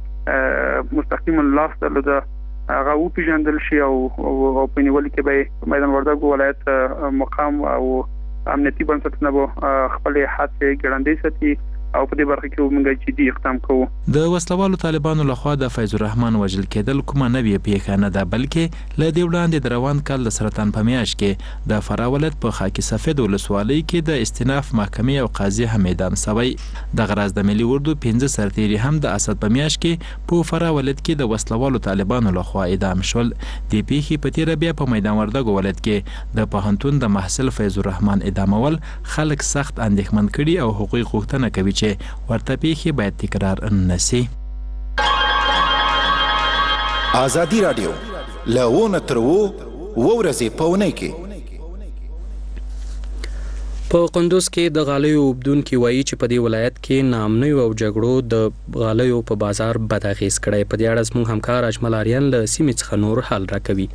[SPEAKER 13] کې مستقیما لاس درلوده هغه وپېژندل شي او په نیولو کې به میدان وردګو ولایت مقام او امنیتي بنسټونه به خپل هڅې ګړندۍ ساتي او په دې برخه کې موږ جدي اقدام کوو.
[SPEAKER 5] د وسلوالو طالبانو لخوا د فیض الرحمن وژل کېدل کومه نوې پیښه نه ده بلکې له دې وړاندې د روان کال د سرطان په میاشت کې د فراه ولایت په خاکی سفید ولسوالۍ کې د استیناف محکمې او قاضي هم اعدام شوی. دغه راز د ملي اردو 15 سرتیري هم د اسد په میاشت کې په فراه ولایت کې د وسلوالو طالبانو لخوا اعدام شول. د پیښې په تیر بیا په میدان وردګو ولایت کې د پوهنتون د محصل فیض الرحمن اعدامول خلک سخت اندېښمن کړي او حقوقي غوښتنه کوي چې ورته پیښې باید تکرار نشي.
[SPEAKER 18] ازادي رادیو لونه تر ورځې په اونۍ کې
[SPEAKER 4] په قندوز کې د غالیو اوبدونکي وایي چې په دې ولایت کې ناامنیو او جګړو د غالیو په بازار بد اغېز کړی. په دې اړه زموږ همکار اجمل آریان له سیمې څخه نور حال راکوي.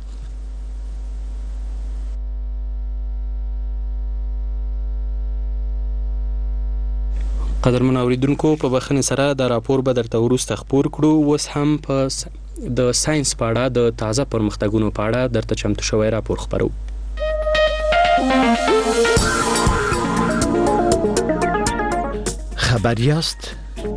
[SPEAKER 4] قدرمن اوریدونکو په بخښنې سره د راپور به درته وروسته خپور کړو. اوس هم په د ساينس په اړه د تازه پرمختګونو په اړه درته چمتو شوی راپور خپرو.
[SPEAKER 21] خبر یاست؟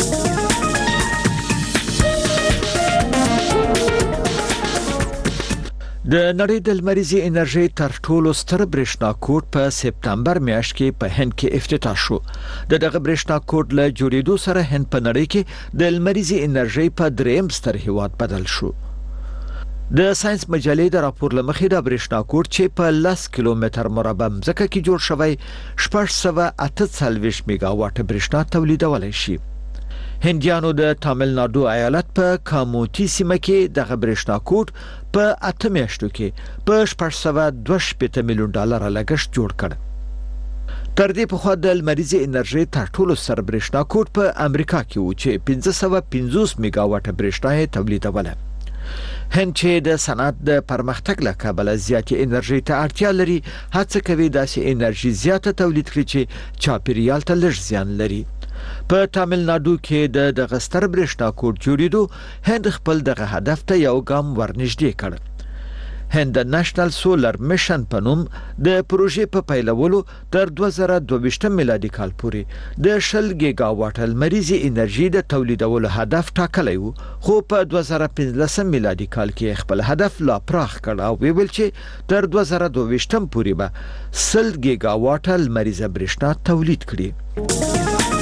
[SPEAKER 21] د نړۍ د لمریزې انرژي تر ټولو ستر برېښنا کوټ په سپتمبر میاشت کې په هند کې افتتاح شو. دغه برېښنا کوټ له جوړېدو سره هند په نړۍ کې د لمریزې انرژي په دریم ستر هیواد بدل شو. د ساينس مجلې د راپور لمخې د برېښنا کوټ چې په 10 کیلومتر مربع ځمکه کې جوړ شوی 648 میگاواټ برېښنا تولیدولای شي. هندیانو د تامل ناډو ایالت په کاموتی سیمه کې دغه برېښنا کوټ په 8 میاشتو کې په 622 میلیون ډالر لګښت جوړ کړ. تر دې په خوا د لمریزې انرژي تر ټولو ستر برېښنا کوټ په امریکا کې و چې 550 میگاواټ برېښنا تولیدوله. هند چې د صنعت د پرمختګ له کبله زیاتې انرژي ته اړتیا لري هڅه کوي داسې انرژي زیاته تولید کړي چې چاپیریال ته لږ زیان لري. په تامل ناډو کې د دغه ستر برېښنا کوټ جوړېدو هند خپل دغه هدف ته یو ګام ورنږدې کړ. هند د نېشنل سولر میشن په نوم د پروژې په پیلولو تر 2022 میلادي کال پورې د 10 ګیګاواټ لمریزي انرژي د تولیدولو هدف ټاکلی و، خو په 2015 میلادي کال کې خپل هدف لا پراخ کړ او ویل چې تر 2022 پورې به 10 ګیګاواټ لمریزه برېښنا تولید کړي.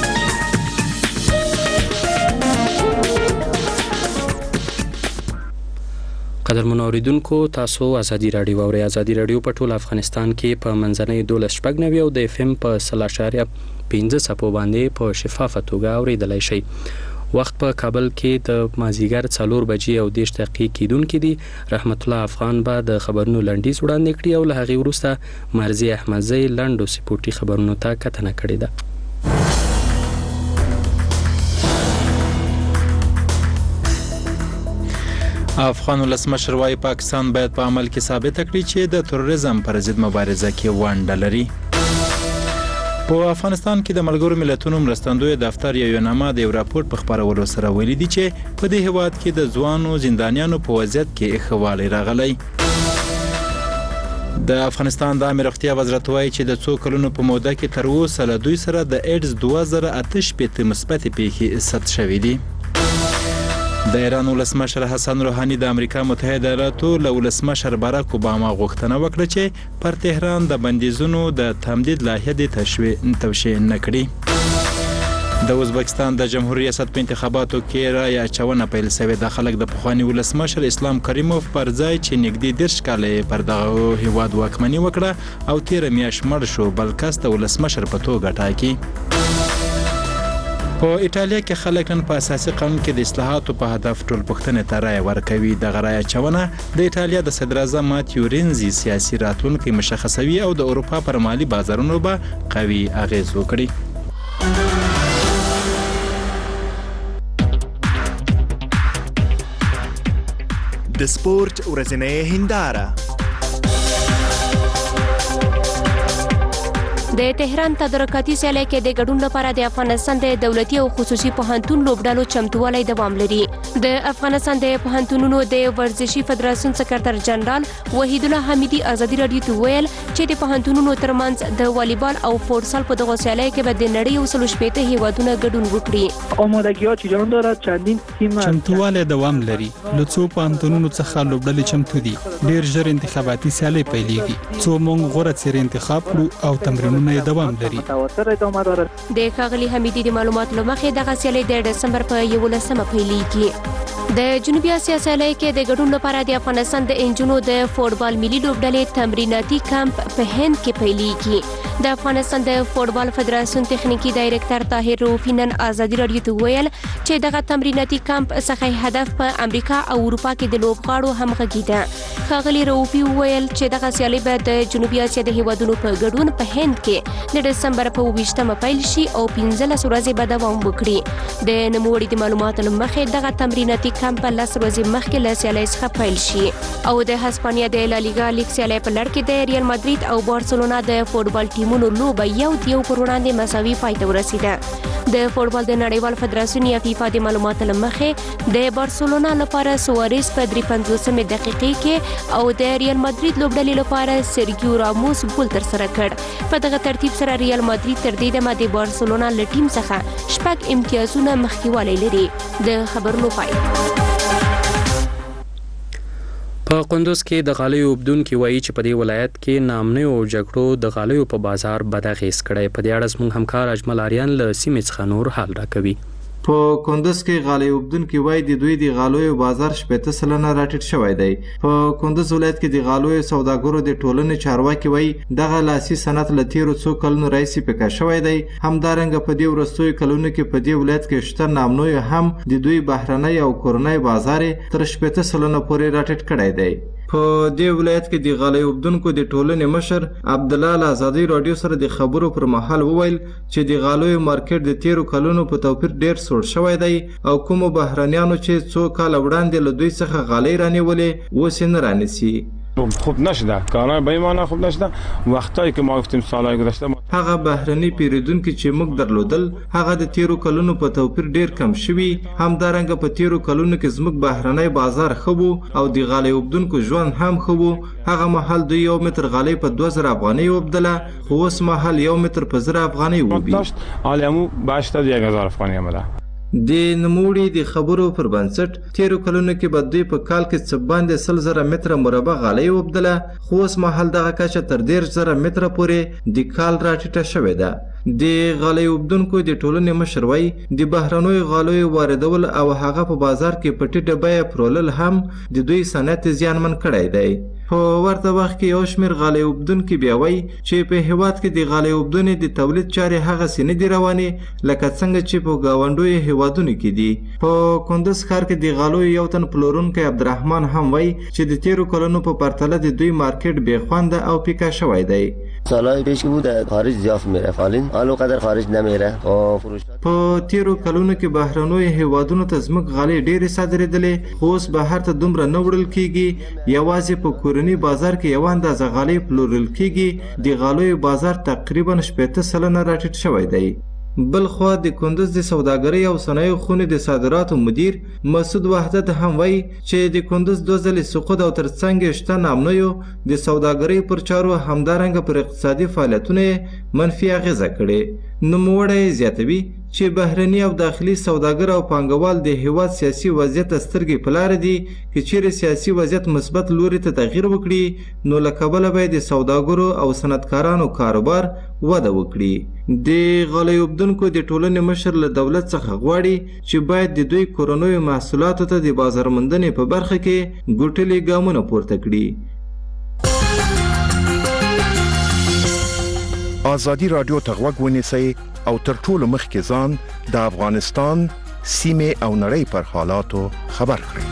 [SPEAKER 4] قدرمن اوریدونکو، تاسو ازادي رادیو او ازادي رادیو په ټول افغانستان کې په منځنۍ 12.9 او د FM په 3.5 سپو باندې په شفافه توګه اوریدلای شئ. وخت په کابل کې د مازیګر 4 بجې او 10 دقیقې کېدونکې دي. رحمت الله افغان به د خبرونو لنډیز وړاندې کړي او له هغې وروسته مرزي احمدزی لنډو سپورټي خبرونو ته کتنه کړې ده.
[SPEAKER 5] افغان ولسمشر وايي پاکستان باید په عمل کې ثابت کړي چې د تروریزم پر ضد مبارزه کې ونډه لري. په افغانستان کې د ملګرو ملتونو مرستندوی دفتر یو نامه د یو راپور په خبرولو سره ویلي دي چې په دې هیواد کې د ځوانو زندانیانو په وضعیت کې اخوالی راغلی. د افغانستان د عامه روغتیا وزارت وايي چې د څو کلونو په موده کې تر اوسه له دوی سره د ایډز 2008 مثبت پیښې ثبت شوې دي. د ایران ولسمشر حسن روحاني د امریکا متحده ایالاتو له ولسمشر باراک اوباما غوښتنه وکړه چې پر تهران د بندیزونو د تمدید لایحه د توشیح نه کړي. د ازبکستان د جمهوریت ریاست په انتخاباتو کې رای اچونه پیل شوې. د خلک د پخوانی ولسمشر اسلام کریموف پر ځای چې نږدې 10 کاله پر دغه هیواد واکمني وکړه او 13 میاشت مړ شو، بل کس د ولسمشر په توګه ټاکي. په ایټالیا کې خلک نن په اساسي قانون کې د اصلاحاتو په هدف ټول پوښتنې ته رایه ورکوي. دغه رایه اچونه د ایټالیا د صدر اعظم ماتیو رینزي سیاسي راتلونکی مشخصوي او د اروپا پر مالي بازارونو به قوي اغیز وکړي.
[SPEAKER 1] د سپورت ورځنۍ هنداره.
[SPEAKER 11] د تهران تدارکاتي سیالۍ کې د ګډون لپاره د افغانستان د دولتي او خصوصي پوهنتون لوبډلو چمتووالی دوام لري. د افغانستان د پوهنتونونو د ورزشي فدراسیون سکرټر جنرال وحید الله حمیدي ازادي رادیو ته ویل چې د پوهنتونونو ترمنځ د والیبال او فوټسال په دغه سیالۍ کې به د نړۍ او 180 هیوادونو ګډون وکړي.
[SPEAKER 22] آمادگی‌ها چجوری دارد؟ چندین تیم
[SPEAKER 23] چمتووالی دوام لري. له څو پوهنتونونو څخه لوبډلې چمتو دي. ډېر ژر انتخاباتي سیالۍ پیلېږي. څو موږ غوره څېرې انتخاب کړو او تمرینونه دوام لري.
[SPEAKER 11] د ښاغلي حمیدي د معلوماتو له مخې دغه سیالۍ د ډسمبر په 11 پیلېږي. د جنوبي اسیا سیالۍ کې د ګډون لپاره د افغانستان د انجونو د فوټبال ملي لوبډلې تمریناتي کمپ په هند کې پیلېږي. د افغانستان د فوټبال فدراسیون تخنیکی ډایرکټر طاهر روفي نن ازادي رادیو ته ویل چې دغه تمریناتي کمپ څخه هدف په امریکا او اروپا کې د لوبغاړو همغږي ده. ښاغلي روفي ویل چې دغه سیالۍ به د جنوبي اسیا د هیوادونو په ګډون په هند کې د ډسمبر په 20 پیل شي او 15 ورځې به دوام وکړي. د نوموړي د معلوماتو له مخې دغه تمریناتي کمپ 10 ورځې مخکې له سیالۍ څخه پیل شي او د هسپانیا د لالیګا لیګ سیالۍ په لړ کې د ریال مادرید او بارسلونا د فوټبال ټیمونو لوبه یو پر وړاندې مساوي پای ته ورسیده. د فوټبال د نړیوال فدراسیون یا فیفا د معلوماتو له مخې د بارسلونا لپاره سواريز په 53 دقیقې کې او د ریال مادرید لوبډلې لپاره سرګیو راموس ګول تر سره کړ. په دغه ترتیب سره ریال مادرید تر دې دمه د بارسلونا له ټیم څخه 6 امتیازونه مخکېوالی لري. د خبرونو پای.
[SPEAKER 4] په قندوز کې د غالیو اوبدونکي وایي چې په دې ولایت کې نامنیو جګړو د غالیو په بازار بد اغېز کړی. په دې اړه زموږ همکار اجمل آریان له سیمې څخه نور حال راکوي.
[SPEAKER 24] په کندوز کې غالیو اوبدونکي وایي د دوی د غالیو بازار 80% راټیټ شوی دی. په کندوز ولایت کې د غالیو سوداګرو د ټولنې چارواکي وایي دغه لاسي صنعت له تیرو څو کلونو راهیسې پیکه شوی دی. همدارنګه په دې وروستیو کلونو کې په دې ولایت کې شته نامنیو هم د دوی بهرنی او کورنی بازار تر 80% پورې راټیټ کړی دی. په دې ولایت کې د غالیو اوبدونکو د ټولنې مشر عبدالله له ازادي رادیو سره د خبرو پر مهال وویل چې د غالیو مارکیټ د تیرو کلونو په توپیر ډیر سوړ شوی دی او کومو بهرنیانو چې څو کال وړاندې له دوی څخه غالۍ رانیولې اوس یې نه رانیسي.
[SPEAKER 2] خوب نشده کانال به این معنی خوب نشده وقتایی که ما گفتیم سالهای گذشته
[SPEAKER 24] هغه بهرني پیریدونکو چې موږ درلودل هغه د تیرو کلونو په توپیر ډیر کم شوي همدارنګه په تیرو کلونو کې زموږ بهرنی بازار ښه و او د غالۍ اوبدونکو ژوند هم ښه و هغه مهال دوی 1 متر غالۍ په 2000 افغانۍ اوبدله خو اوس مهال 1 متر په 1000 افغانۍ وبي
[SPEAKER 2] عالمو باشته 1000 افغانۍ آمده
[SPEAKER 24] د نموړي د خبرو پر بنسټ تیرو کلونو کې به دوی په کال کې څه باندې 100,000 متره مربع غالۍ وبدله خو اوس مهال دغه کچه تر 10,000 متره پورې د کال راټیټه شوې ده د غالۍ اوبدونکو د ټولنې مشر وایي د بهرنیو غالیو واردول او هغه په بازار کې په ټیټه بیه پلورل هم د دوی صنعت زیانمن کړی دی په ورته وخت کې یو شمېر غالۍ اوبدونکي بیا وایي چې په هیواد کې د غالۍ اوبدنې د تولید چارې هغسې نه دي روانې لکه څنګه چې په ګاونډیو هیوادونو کې دي په کندز ښار کې د غالیو یو تن پلورونکی عبدالرحمن هم وایي چې د تیرو کلونو په پرتله د دوی مارکیټ بې خونده او پیکه شوی دی
[SPEAKER 3] سالهای پیش که بود خارج زیاد میره فعلا حالا قدر خارج نمیره
[SPEAKER 24] په تیرو کلونو کې بهرنیو هیوادونو ته زموږ غالۍ ډېرې صادرېدلې خو اوس بهر ته دومره نه وړل کیږي یوازې په کورني بازار کې یو اندازه غالۍ پلورل کیږي د غالیو بازار تقریبا 80% راټیټ شوی دی بل خوا د کندز د سوداګرۍ او صنایعو خونې د صادراتو مدیر مسعود وحدت هم وایي چې د کندز 2 ځلې سقوط او ترڅنګ یې شته نامنیو د سوداګرۍ پر چارو همدارنګه پر اقتصادي فعالیتونو منفي اغیزه کړې نوموړی زیاتوي چې بهرني او داخلي سوداګر او پانګوال د هیواد سیاسي وضعیت سترګې په لاره دي که چیرې سیاسي وضعیت مثبت لوري ته تغییر وکړي نو له کبله به د سوداګرو او صنعتکارانو کاروبار وده وکړي د غالۍ اوبدونکو د ټولنې مشر له دولت څخه غواړي چې باید د دوی کورنیو محصولاتو ته د بازار موندنې په برخه کې ګټلي ګامونه پورته کړي
[SPEAKER 7] آزادی رادیو ته غوږ ونیسئ او تر ټولو مخکې ځان د افغانستان سیمې او نړۍ پر حالاتو خبر کړئ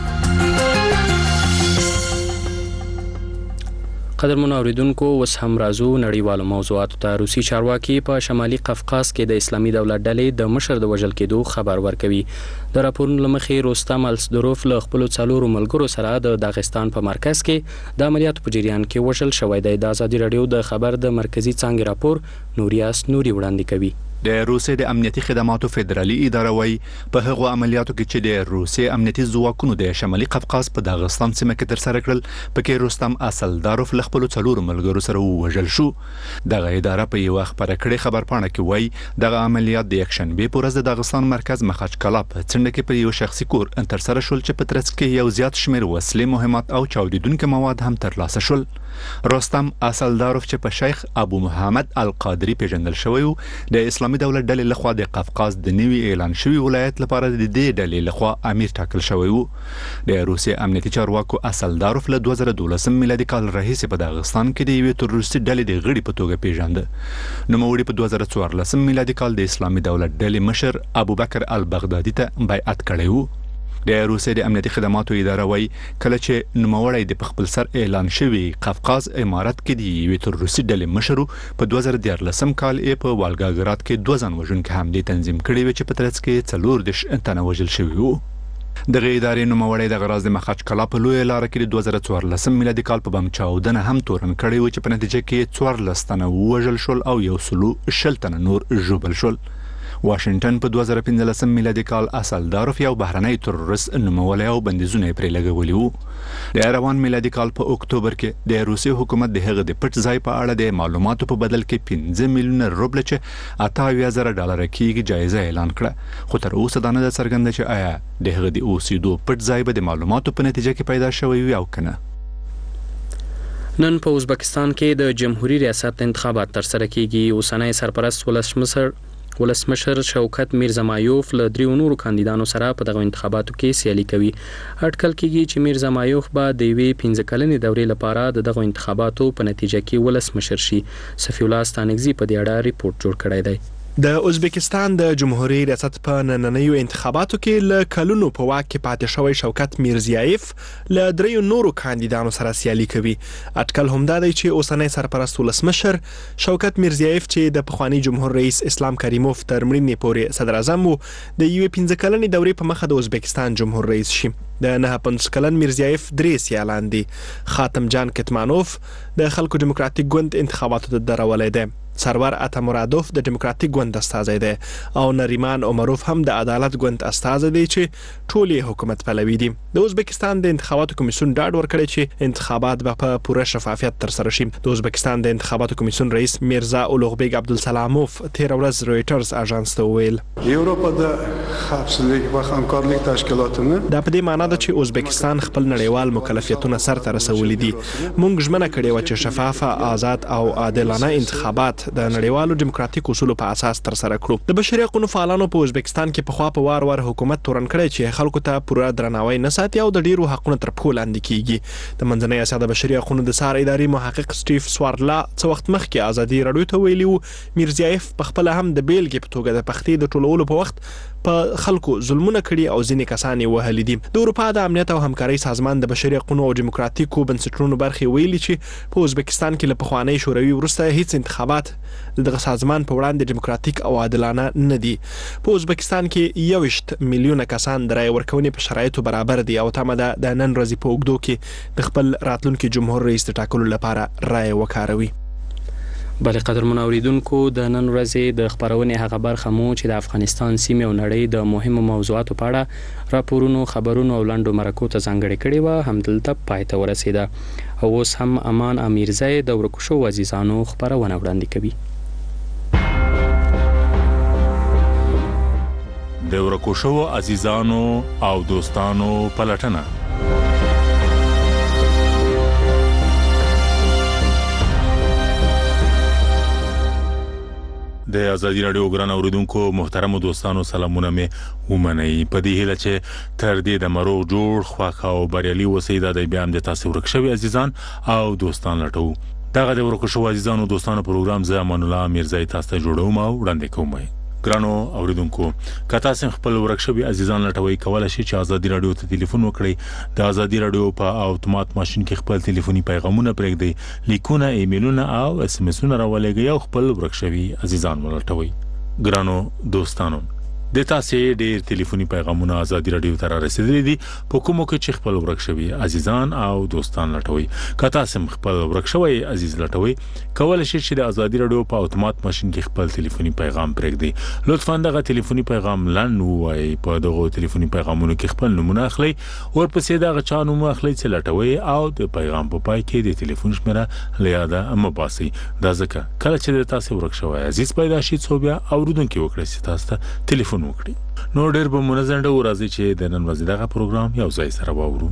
[SPEAKER 4] قدرمنو اوریدونکو اوس هم راځو نړیوالو موضوعاتو ته روسي چارواکي په شمالي قفقاز کې د اسلامي دولت ډلې د مشر د وژل کېدو خبر ورکوي د راپورونو لمخې روستم السدروف له خپل څلورو ملګرو سره د داغستان په مرکز کې د عملیاتو په جریان کې وژل شوی دی د ازادي رادیو د خبر د مرکزی څانګې راپور نوریاس نوري وړاندې کوي
[SPEAKER 17] د روسیې د امنیتي خدماتو فدرالي اداره وایي په هغو عملیاتو کې چې د روسیې امنیتي ځواکونو د شمالي قفقاز په داغستان سیمه کې ترسره کړل پکې روستم اسلداروف له خپلو څلورو ملګرو سره ووژل شو دغه اداره په یوه خبره کړې خبرپاڼه کې وایي دغه عملیات د یکشنبې په ورځ د داغستان مرکز مخچکلا په څنډه کې په یو شخصي کور ترسره شول چې په ترڅ کې یو زیات شمېر وسلې مهمات او چاودیدونکي مواد هم ترلاسه شول روستم اسلداروف چې په شیخ ابو محمد القادری پیژندل شوی د اسلامي دولت ډلې لخوا د قفقاز د نوي اعلان شوی ولایت لپاره د دې ډلې لخوا امیر ټاکل شوی و د روسیې امنیتي چارواکو اسلداروف له 2012 میلادي کال راهیسې په داغستان کې د یوې تروریستي ډلې د غړي په توګه پیژنده نوموړي په 2014 میلادي کال د اسلامي دولت ډلې مشر ابوبکر البغدادي ته بیعت کړی و د روسیې د امنیتي خدماتو اداره وایي کله چې نوموړی د خپل سر اعلان شوی قفقاز امارت کې د یوې تروریستي ډلې مشر په 2014 کال یې په والګاګراد کې 2 ځان وژونکي حملې تنظیم کړې وې چې په ترڅ کې 14 تنه وژل شوي وو دغه ادارې نوموړی د غراز د مخچکلا په لویه لاره کې د 2014 میلادي کال په بم چاودنه هم تورن کړی و چې په نتیجه کې 14 تنه وژل شول او 160 تنه نور ژوبل شول واشنگټن په 2015 میلادي کال اسلداروف یو بهرنی تروریست نومولی او بندیزونه پرې لګولي وو د روان میلادي کال په اکتوبر کې د روسي حکومت د هغه د پټ ځای په اړه د معلوماتو په بدل کې 15 میلیونه روبل چې $28,000 کېږي جایزه اعلان کړه خو تر اوسه دا نه ده څرګنده چې آیا د هغه د اوسېدو پټ ځای به د معلوماتو په نتیجه کې پیدا شوی وي او کنه
[SPEAKER 4] نن په ازبکستان کې د جمهوریت ریاست انتخابات ترسره کیږي اوسنی سرپرست ولسمشر شوکت میرزمایوف له 3 نورو کاندیدانو سره په دغه انتخاباتو کې سیالي کوي اټکل کیږي چې میرزمایوف به د وی 15 کلنې دورې لپاره دغه انتخاباتو په نتیجه کې ولسمشر شي صفی الله ستانګزی په دې اړه ریپورت جوړ کړی دی
[SPEAKER 1] د ازبکستان د جمهوریت ریاست په نننیو انتخاباتو کې له کلونو په واک کې پاتې شوی شوکت میرزیایف له 3 نورو کاندیدانو سره سیالي کوي اټکل همدا دی چې اوسنی سرپرست ولسمشر شوکت میرزیایف چې د پخوانی جمهور رئیس اسلام کریموف تر مړینې پورې صدر اعظم و د یوې 15 کلنې دورې په مخه د ازبکستان جمهور رئیس شي د 9 کلن میرزیایف 3 سیالان دي. خاتم جان کتمانوف د خلکو دیموکراتیک ګوند انتخاباتو ته درولې ده. سرور اتمرادوف د دیموکراتیک ګوند استازی دی او نریمان عمروف هم د عدالت ګوند استازی دی چې ټول حکومت پلوي دي. د ازبکستان د انتخاباتو کمیسیون ډاډ ورکړی چې انتخابات به په پوره شفافیت تر سره شي. د ازبکستان د انتخاباتو کمیسیون رئیس میرزا اولوغبیګ عبدالسلاموف تیر ورځ رويټرز اژانس ته ویل
[SPEAKER 6] یوروپا د خپلواکۍ او همکارۍ تشکیلاتونه
[SPEAKER 1] دا په دې معنی ده چې ازبکستان خپل نړیوال مکلفیتونه سرته رسولي دي. موږ ژمنه کړې و چې شفاف، آزاد او عادلانه انتخابات د نړیوالو دیموکراتیک اصولو په اساس تر سره کړو. د بشري حقوقو فعالانو په ازبکستان کې په خوا په وار حکومت تورن کړی چې خلکو ته پوره درناوی نه ساتي او د ډیرو حقونو تر پښو لاندې کیږي. د منځنۍ اسیا د بشري حقوقو د سار اداري محقق سټیف سوارلا څو وخت مخکې ازادي رادیو ته ویلي میرزیایف په خپل هم د بیلګې په توګه د پختې د ټولولو په وخت په خلکو ظلمونه کړي او ځینې کسان یې وهلي دي. د اروپا د امنیت او همکارۍ سازمان د بشري حقوقو او دیموکراتیکو بنسټونو برخې ویلي چې په ازبکستان کې له پخوانۍ شوروي وروسته هیڅ انتخابات دغه سازمان په وړاندې دیموکراتیک او عادلانه نه دي. په ازبکستان کې 21 میلیونه کسان د رای ورکونې په شرایطو برابر دي او تمه ده د نن ورځې په اوږدو کې د خپل راتلونکي جمهور رئیس د ټاکلو لپاره رای وکاروي.
[SPEAKER 4] بل قدرمن اوریدونکو د نن ورځې د خبرونې هغه برخه مو چې د افغانستان سیمه او نړۍ د مهمو موضوعاتو په اړه راپورونو، خبرونو او لاندو مرکو ته ځانګړې کړې و همدلته پای ته ورسېده. او اوس هم امان امیرزی د ورکو شو عزیزانو خبرونه وړاندې کوي.
[SPEAKER 8] د ورکو شو عزیزانو او دوستانو پلټنه. د ازادي رادیو ګران اوریدونکو محترم دوستانو سلامونه مې ومنئ. په دې هیله چې تر دې د مروغ جوړ خواخا او بریالي اوسئ. د بیا هم د تاسو ورک شوي عزیزان او دوستان لټو. دغه د ورک شو عزیزانو دوستانو پروګرام زه امان الله میرزای تاسو ته جوړوم او وړاندې کوم. ګرانو اوریدونکو که تاسو خپل ورک شوي عزیزان لټوي کولای شئ چې ازادي رادیو ته ټلیفون وکړئ. د ازادي رادیو په اتومات ماشين کې خپل ټلیفوني پیغامونه پرېږدئ، لیکونه، ایمیلونه او اس ام اسونه راولېږئ او خپل ورک شوي عزیزان ولټوي. ګرانو دوستانو د تاسو ډېر ټلیفوني پیغامونه ازادي رادیو ته رسیدلي دي. په کومو کې چې خپل ورک شوي عزیزان او دوستان لټوي. که تاسو خپل ورک شوی عزیز لټوي کولای شئ چې د ازادي رادیو په اتومات ماشين کې خپل ټلیفوني پیغام پرېږدئ. لطفا دغه ټلیفوني پیغام لنډ ووایئ. په دغه ټلیفوني پیغامونو کې خپل نومونه اخلئ، ورپسې دغه چا نوم اخلئ چې لټوي او د پیغام په پای کې د ټلیفون شمیره له یاده مباسي. دا ځکه کله چې د تاسو ورک شوی عزیز پیدا شي څو بیا اوریدونکو وکړي چې تاسو ته ټلیفون وکړي. نو ډېر به منظم ډول راځي چې د نن ورځې دغه پروګرام یو ځای سره واورو.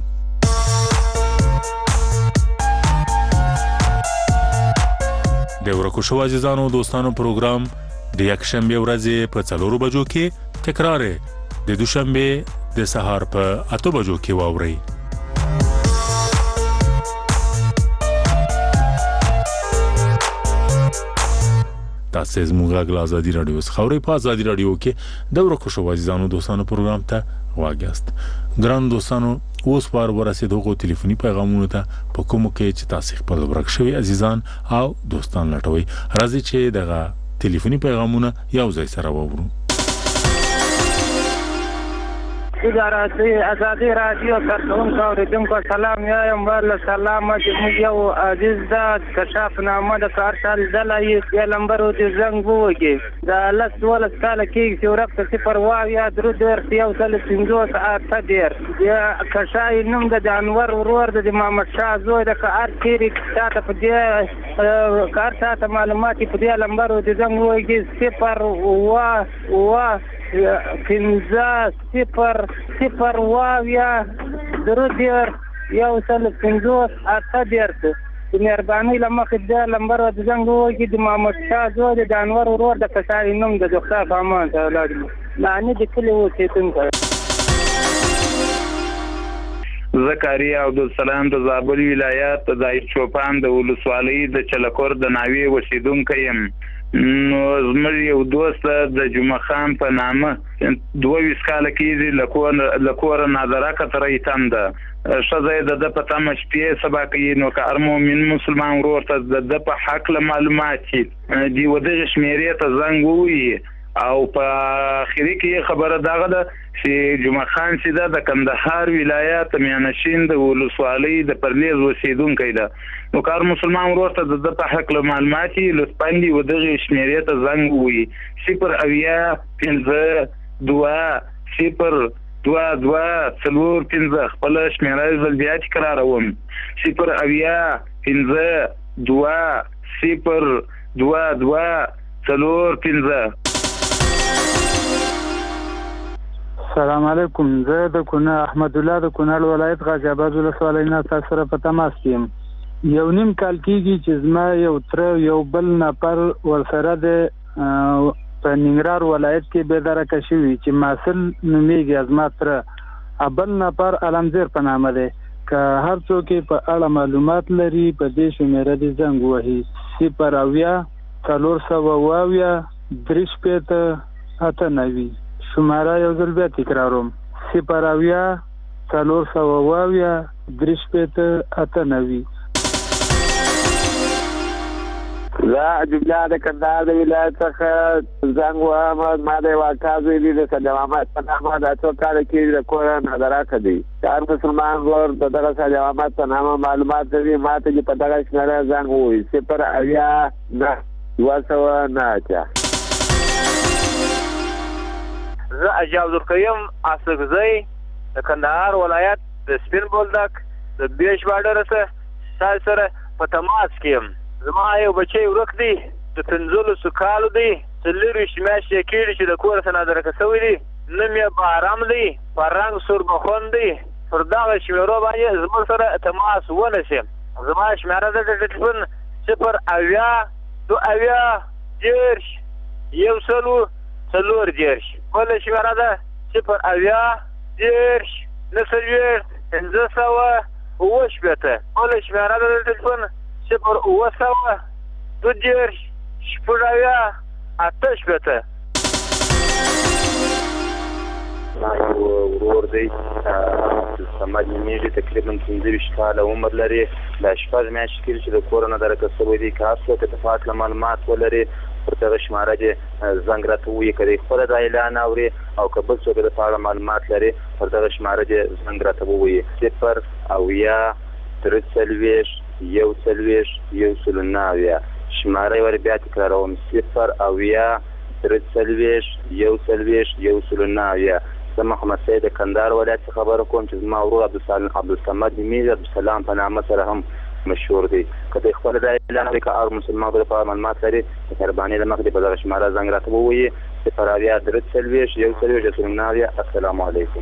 [SPEAKER 8] د ورکو شو عزیزانو دوستانو پروګرام د یک شنبه ورځې په 4 بجو کې تکرار د دوشنبه د سهار په 8 بجو کې واوري. تاسو زموږ غږ ازادي رادیو خبري په ازادي رادیو کې د ورکو شو عزیزانو دوستانو پروګرام ته واګست. ګران دوستانو اوس بار ورسېدو ټلیفوني پیغامونو ته په کومو کې چې تاسو خپل ورک شوي عزیزان او دوستان لټوي. راځي چې دغه ټلیفوني پیغامونه یو ځای سره واورو.
[SPEAKER 9] ازادي رادیو کارکونکو اوریدونکو سلام یم. ول سلام چې یو عزیز دا کشاف نامه د کارتل دلایي په نمبر د زنګ وږي دا لس ولس کال کې چې ورکه صفر وایا درو در یو سل 5 ساعت تدیر یا کشای نوم د انور ورور د محمد شاه زوی د کار کیری تاسو په دې کارته معلومات په دې نمبر د زنګ وږي صفر وا 5 واویا درو دیر یو سل 5 اته دیرته د مهرباني لمخې د نمبر د زنګ وږي د محمد شاه زوی د انور ورور د کشای نوم د دکتور فامان ته لاړم. معنی د کلی وسیتونکو
[SPEAKER 10] زکریا عبدالسلام د زابل ولایت د چوپان د ولسوالۍ د چلکور د ناوی وسیدونکو یم. نو زموږ یو دوست د جمعه خان په نامه 22 کال کې لکور نادره کترې تنده شزه د په تمه شپې سبا کې نو کار مؤمن مسلمان ورور ته د په حق له معلومات دی ودغه شمیرې ته زنګ وی او په اخري کې خبره داغه ده چې جمعه خان چې د کندهار ولایت میانشین د ولسوالۍ د پرلیز اوسیدونکی ده. نو کار مسلمان ورور ته د په حق له معلوماتي لطفاً دی ودغه شمیرې ته زنګ ووي 0 خپل شمیره زل بیا تکراروم 0
[SPEAKER 22] سلام علیکم. زه د کونه احمد الله د کونړ ولایت غازی آباد ولسوالۍ نه تاسو سره په تماس یم. یو نیم کال کېږي چې زما یو تر یو بل نفر ورسره د په ننګرهار ولایت کې بېدرکه شوي چې ماسل نومیږي زما تر بل نفر علمزیر په نامه دی. که هر څوک په اړه معلومات لري په دې شمیره دې زنګ ووهي 0 شماره یو ځل بیا تکراروم 0
[SPEAKER 12] زه جمله د کندهار د ولایت څخه زنګ وهم. ما د واقع زوی دی د سلامت په نامه د څو کال کې د کور نظر کړی. هر مسلمان ور د دغه سلامت په نامه معلومات لري. ما ته په دغه شمیره زنګ ووي 0
[SPEAKER 14] زه اجاز القیم اسګزی د کندهار ولایت د سپین بولدک د بیش بارډر سره په تماس کې یم. زما یو بچی ورک دی د 15 کالو دی چې لري شمیاشې کېږي چې د کور څخه درکه شوی دی. نوم یې بارام دی پرنګ سور بخون دی. پر دغه شمیرو باندې زما سره تماس ونشي. زما شمیره د ټلیفون 0 بل شمیره ده 0 بل شمیره ده د ټلیفون 0 ورور دی سماد نیمېږي تقریبا 15 کاله عمر لري. د شپږ میاشتې کېږي چې د کور نه درکه شوی دی. که هر څوک اتفاق له معلومات ولري پر دغه شماره دې زنګ راته ووایي. که دی خپله دا اعلان اوري او که بل څوک د په اړه معلومات لري پر دغه شماره دې زنګ راته ووایي 0 شماره یې ور بیا تکراروم 0 زه محمد سید د کندهار ولایت څخه خبره کوم چې زما ورور عبدالصمد نیمېږي عبدالسلام په نامه سره هم مشهور دی. که دی خپله دا اعلان وکړي که هر مسلمان به دپاره معلومات لري د مهربانۍ له مخې په دغه شماره زنګ راته ووایي 0 السلام علیکم.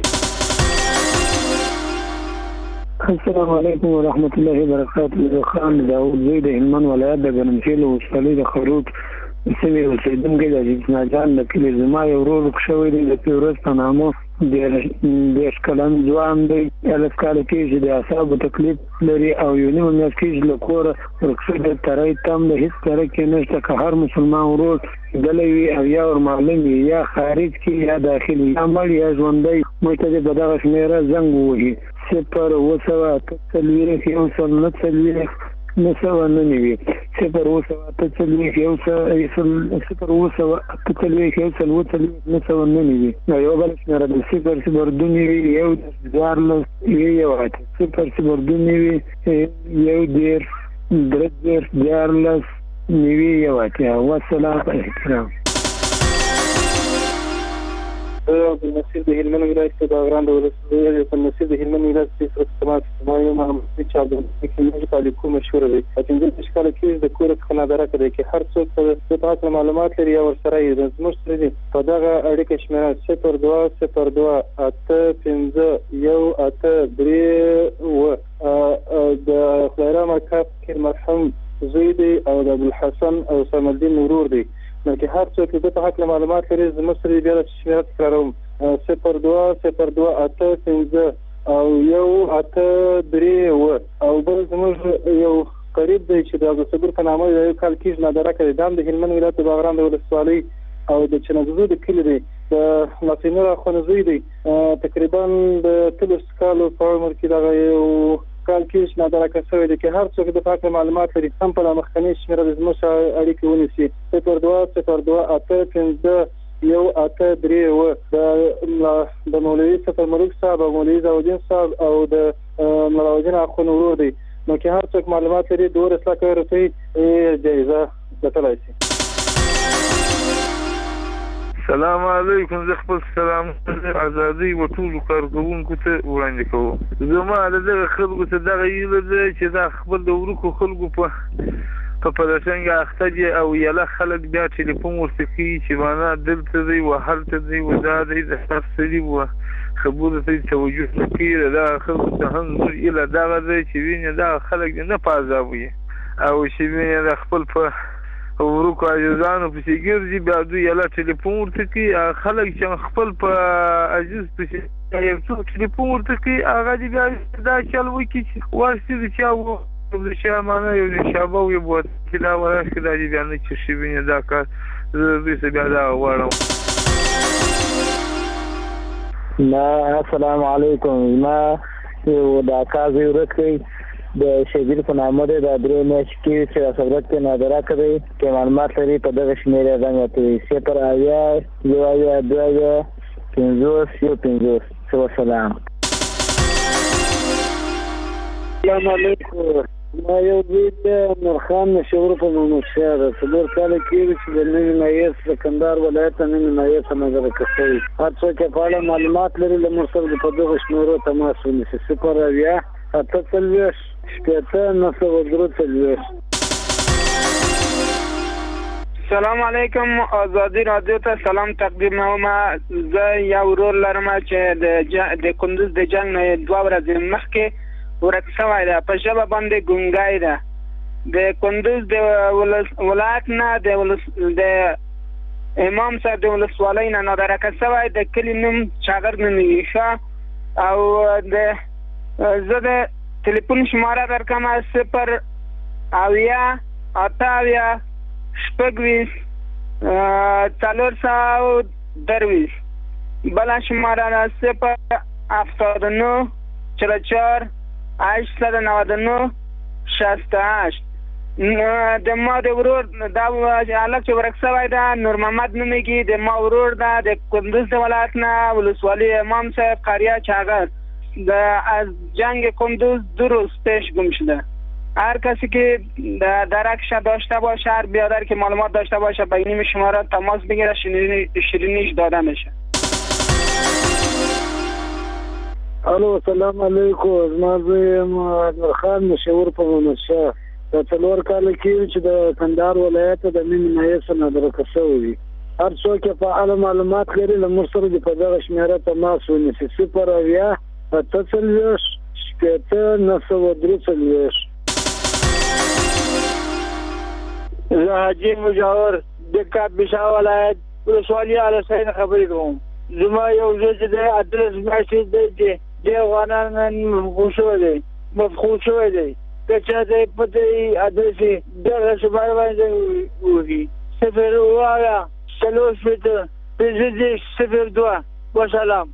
[SPEAKER 22] السلام علیکم ورحمت الله وبرکاته. زه خان داود زوی د هلمند ولایت د ګرمسیر ولسوالۍ د خروط سیمې اوسېدونکی د عزیز ناجان د کلي. زما یو ورور ورک شوی دی د پیروز په نامه 10 کلن ځوان دی. 11 کاله کېږي د اعصابو تکلیف لري او یو نیمه میاشت کېږي له کوره ورک شوی دی. تری تم د هېڅ طرح کې نشته. که هر مسلمان ورور دلی وي او یا ورمعلم وي یا خارج کې یا داخلي یا مړ یا ژوندی موږ ته دې په دغه شمېره زنګ ووهي 0 بالنسبه لهلمند ولایت کې د غراند ولسوالۍ په نصیب د هلمند ولایت کې استعمال سمایو محمد چا د کلینیک تعلیق مشهور دی. اته د اشکال کې د کور څخه نظر کړی چې هر څوک په تاسو معلومات لري او سره یې زموږ سره دي په دغه اړیکه شمیره 02 د خیرام کاپ کې مرحوم زوی دی او د ابوالحسن او سمالدین ورور دی. نو که هر څوک د په حق معلومات لري زموږ سره بیا د شمیره تکراروم 02 او یو 83 او بل زموږ یو قریب دی چې د صبر په نامه یو کال کې نه درکې د هلمند ولایت د غراند ولسوالۍ او د چنګزو د کلی دی د نصینور خونزوی دی تقریبا د 30 کال په عمر کې دا یو کال کې نه درکې شوی دی. که هر څوک د حق معلومات لري هم په مخکنی شمیره د زموږ اړیکې ونیسي 02 0 8 5
[SPEAKER 15] یو اته درې و د مولوي سفر ملک صاحب او مولوي زاودین صاحب او د ملاوجین اخون ورور دی نو که هر څوک معلومات لري د ور اصلاح کوي ته جایزه ګټلای شي.
[SPEAKER 16] السلام علیکم. زه خپل سلام ازادي و ټول کارکونکو ته وړاندې کوم. زما دغه خلکو ته دغه یله ده چې دا خپل د ورکو خلکو په پداسنګ اخته دي او یله خلک بیا ټلیفون ورته کوي چې معنا دلته دی و هلته دی و دا دی د تفصیلی و خبره ته توجه نه کوي. دا خلکو ته هم یله دغه دی چې ویني دا خلک نه پازاوي او چې ویني دا خپل په ورکو عزیزانو پسې ګرځي بیا دوی یله ټلیفون ورته کوي. خلک چې خپل په عزیز پسې یو څو ټلیفون ورته کوي هغه دې بیا دا چل وکړي چې واسطې د چا د چا معنا یو شابه وي بوت چې دا ورشه دا دې بیا نه چې شي ویني دا کار زه دوی څه بیا دا غواړم.
[SPEAKER 22] السلام علیکم. ما یو دا کار ورکړی د شهید په نامه د درې میاشتې کې چې صبرت کې نادره کړی کې معلومات لري په دغه شمیره رنګ ته صفر اویا یو اویا دوه اویا پنځوس یو پنځوس. سلام. السلام علیکم. ما یو دوی نورخان مشهور په منوشهر څلور کال کېږي چې د نوي نایب سکندر ولایت نوي نایب نظر کړی. هر څوک په اړه معلومات لري له مرسل په دغه شمیره تماس ونیسي. صفر اویا اته څلوېښت شپېته نه سوه درې څلوېښت.
[SPEAKER 19] سلام علیکم. آزادی رادیو ته سلام تقدیموم. زه یو ورور لرم چې د کندوز د جنګ نه 2 ورځې مخکې ورک شوی ده په ژبه باندې ګونګی ده. د کندوز د ولایت نه د امام صاحب د ولسوالۍ نه نادرکه شوی د کلي نوم چاغر نومیږي ښه او د زه د ټلیفون شماره درکم 0 اویا اته اویا شپږ 430 بله شماره 0 79 44 899 68. د ما د ورور دا هلک چې ورک شوی ده نور محمد نومیږي د ما ورور ده د کندوز د ولایت نه ولسوالي امام صاحب قریه چاغر از جنگ کندوز 2 روز پیش گم شده. هر کسی که درکش داشته باشه هر بیادر که معلومات داشته باشه با این شماره تماس بگیره شیرینیش داده میشه.
[SPEAKER 22] الو سلام علیکم. ما زه نورخان مشهور په منوشهر د څلور کال کېږي چې د کندهار ولایت د نوي نایب نادرکه شوی. هر څوک په اړه معلومات لري له مرسل په دغه شمیره تماس ونیسي. صفر اویا اته څلوېښت شپېته نه سوه درې څلوېښت.
[SPEAKER 20] زه حاجي مجاور د کابل ولایت ولسوالي اله سید خبرې کوم. زما یو زوی چې د ادرس میسج دی د افغانان مفخور شوی دی که چا دی په دې ادرس دغه شماره باندې وږي 0 اویا څلور شپېته پنځه دېرش 02. وسلام.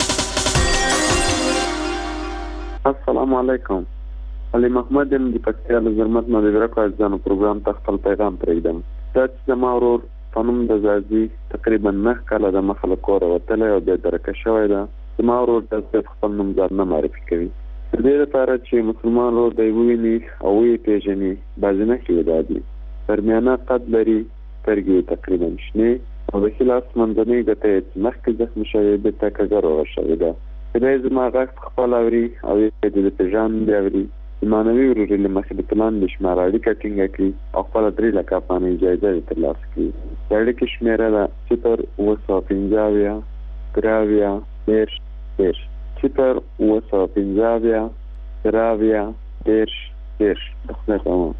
[SPEAKER 25] السلام علیکم. علي محمد یم د پکتیا له زرمت نه د ورکو ځانو پروګرام ته خپل پیغام پرېږدم. دا چې زما ورور په نوم د زازي تقریبا 9 کاله د مخه له کوره وتلی او بیا درکه شوی ده. زما ورور داسې خپل نوم ځان نه معرفي کوي. د دې لپاره چې مسلمان ورور دی وویني او ویې پېژني بعضې نښې یې دا دي: درمیانه قد لري، سترګې تقریبا شنې او د ښي لاس منځنۍ ګوته یې چې مخکې زخمي شوې بېرته کږه روغه شوې ده. کیدای زما غږ پخپله اوري او یې د پېژاندې اوري. د معنوي ورورۍ له مخې د پلان د شماره اړیکه ټینګه کړي او خپله 3 لکه افغانۍ جایزه یې ترلاسه کړي. د اړیکې شمېره ده 0 اویا 3 10 0 اویا 3 10 10. خدای پامان.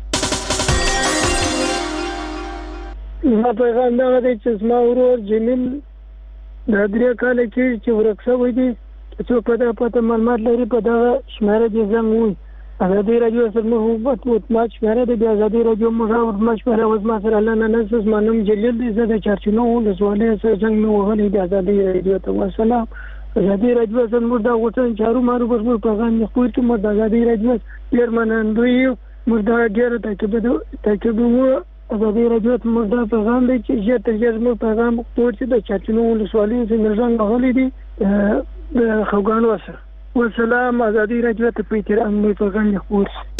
[SPEAKER 22] زما پیغام دغه دی چې زما ورور جمیل دا 3 کاله کېږي چې ورک شوی دی. که څوک په دغه پته معلومات لري په دغه شمېره دې زنګ ووایي. ازادي راډیو سره موږ وټما شمېره دی. د ازادي راډیو موږ وټما شمېره اوس ما سره الله نه نس زما نوم جلیل دی. زه د چارچینو ولسوالۍ سره زنګ مې وهلی د ازادي راډیو ته. وسلام. ازادي راډیو سره موږ دا غوښتنه چارو مارو بس موږ پیغام یې خپور ته موږ د ازادي راډیو ډېر منندوی یو. موږ دا ډېره تعقیب وو ازادي راډیو ته موږ دا پیغام دی چې ژر تر ژره موږ پیغام ورکړو چې د چاچونو ولسوالۍ زنګرزنګ غلي دي د خوګانو سره والسلام. ازادي راډیو ته په احترام موږ پیغام خپور شي.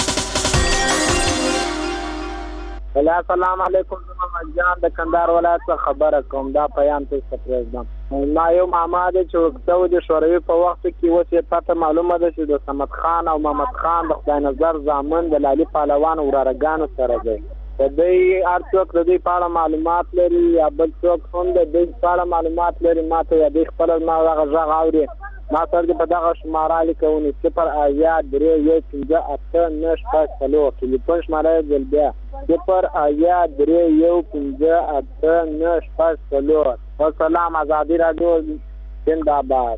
[SPEAKER 5] السلام علیکم. محمد جان د کندهار ولایت څخه خبره کوم. دا پیغام ته پرېږدم. ما یو ماما دی چې وکړو د شوروي په وخت کې اوس یې پته معلومه ده چې د صمد خان او محمد خان د خدای نظر زامن د لالي پهلوان ورارګانو سره دی. د دې هر څوک د دې په اړه معلومات لري یا بل څوک هم د دې په اړه معلومات لري ماته یا د خپل ما هغه غږ اوري ما سره په دغه شماره لیکونی 0831589 ټلیفون شماره دی بیا 0831589 والسلام. ازادي راډیو زنده‌باد.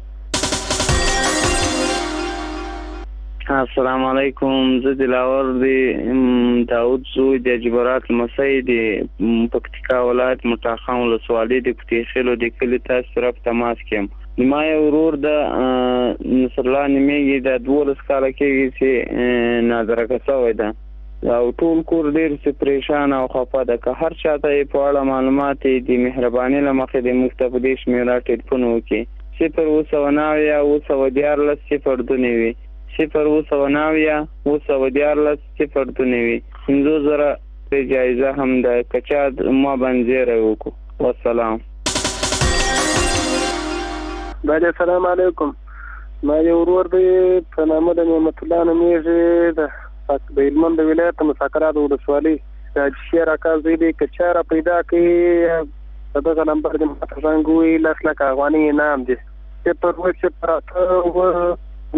[SPEAKER 13] السلام علیکم. زه دلاور دی داود زوی د جبرات مسعود دی پکتیکا ولایت مټاخان ولسوالۍ د پتیخلو د کلی تاسو طرف تماس کیم. ما یو ورور د نصر الله نیمګي د 12 کال کې چې نظر کڅوي ده او ټول کور ډیر څه پریشان او خفه ده. که هر چاته په اړه معلومات دي مهرباني لمخې د مستفیدیش میرا ټلیفون وکي 079 او 014 0 50,000 په جایزه هم د کچا ما باندې راوکو. والسلام.
[SPEAKER 15] بله السلام علیکم. ما یو ورور دی په نامه د نعمت الله نومیږي د هلمند ولایت مساکرات ولسوالۍ د شیر اکازي دی که چاره پیدا کړي دغه نمبر د مترنګوي 10 لک افغاني انعام دی 0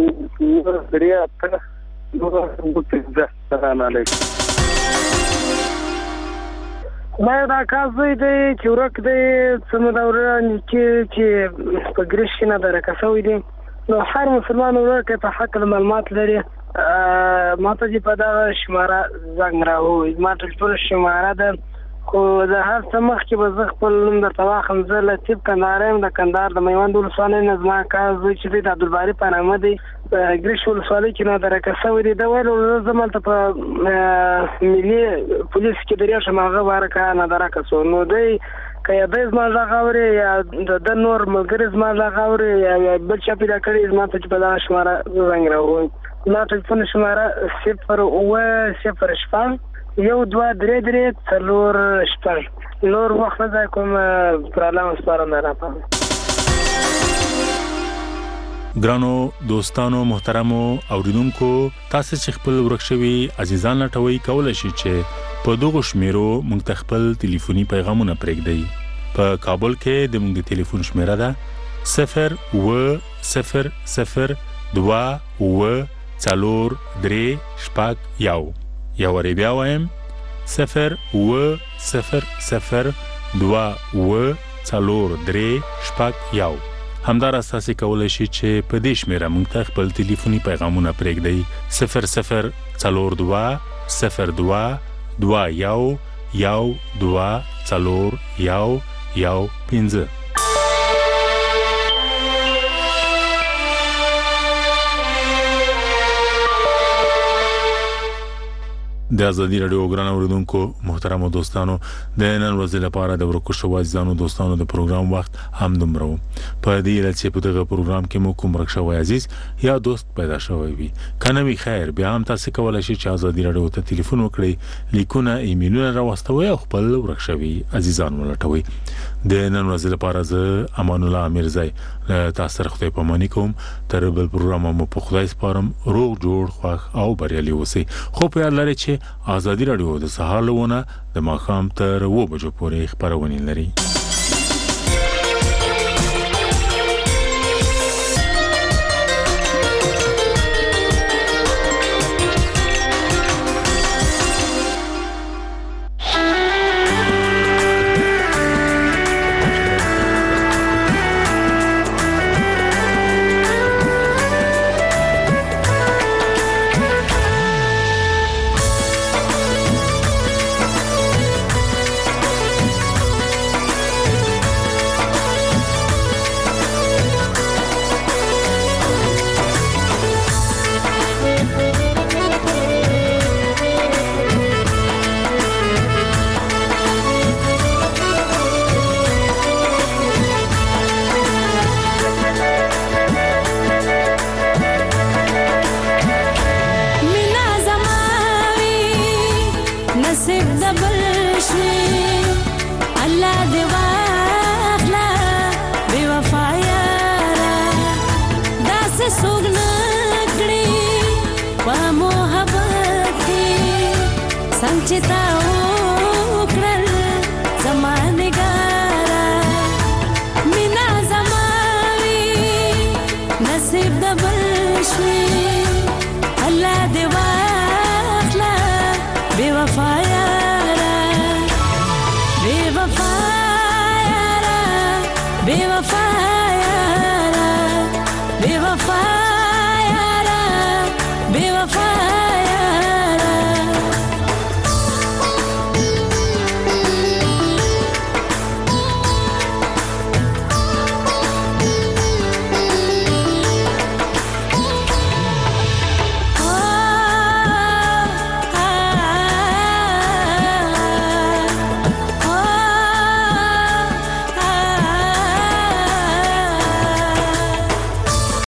[SPEAKER 15] السلام علیکم. ما دا کازوی دی چې ورک دی څومره دوران چې په ګریش کې نه درکسوي دي نو هر مسلمان ورک په حق معلومات لري ماته چې په دا شماره زنګ راوي ما ټلیفون شماره ده خو زه هر څه مخکې به زه خپل نوم درته واخلم. زه لطیف کندهار یم د کندهار د میوند ولسوالۍ نه زما کازوی چې دی د عبدالباري په نامه دی په ګریش ولسوالۍ کې نه درکه سوی دی. دا ویل زه مالته په ملي پولیس کې درېږم هغه وارکه نه درکه سو نو دی که یا دی زما غږ اوري یا د نور ملګري زما غږ اوري یا بل چا پیدا کړي زما ته چې په دغه شماره زنګ راووي. زما ټلیفون شماره 0 1 نور وخت نه کوم پرالم سپارم نه راپام.
[SPEAKER 8] ګرانو دوستانو محترمو اوریدونکو تاسو چې خپل ورکشوي عزیزان لټوي کولای شئ چې په دغه شمیرو موږ خپل ټلیفوني پیغامونه پرېږدئ. په کابل کې د موږ ټلیفون شمیره ده 0 یا ور بیا وایم 0 همدار اساسي کولای شي چې په دې شمیره موږ ته خپل ټلیفوني پیغامونه پرېږدئ 0022122 د ازادي رادیو ګران اوریدونکو محترم دوستانو د نن ورځې لپاره د ورکو شو عزیزانو دوستانو د پروګرام وخت هم دومره په دې لړ چې په دغه پروګرام کې مو کوم ورکشو عزیز یا دوست پیدا شوی وي کنه وی خیر بیا هم تاسو کولای شئ چې ازادي رادیو ته ټلیفون وکړئ لیکونه ایمیلونه راوستوي او خپل ورکشوي عزیزان ولټوي د نن ورځې لپاره زه امان الله میرزای تاسو سره خدای پاماني کوم تر بل پروګرام مو په خدای سپارم روغ جوړ خوښ او بریالي اوسئ خو په یاد لرئ چې ازادي رادیو د سهار لونه د ماښام تر 2 بجو پورې خبرونه لري.
[SPEAKER 2] مې څوک نه کړي په محبت کې څنګه چې تا وکړل زما نګاره مینا زما وي نصیب د بل شوي الله دې واخله بې وفا یاره بې وفا یاره بې وفا یاره بې وفا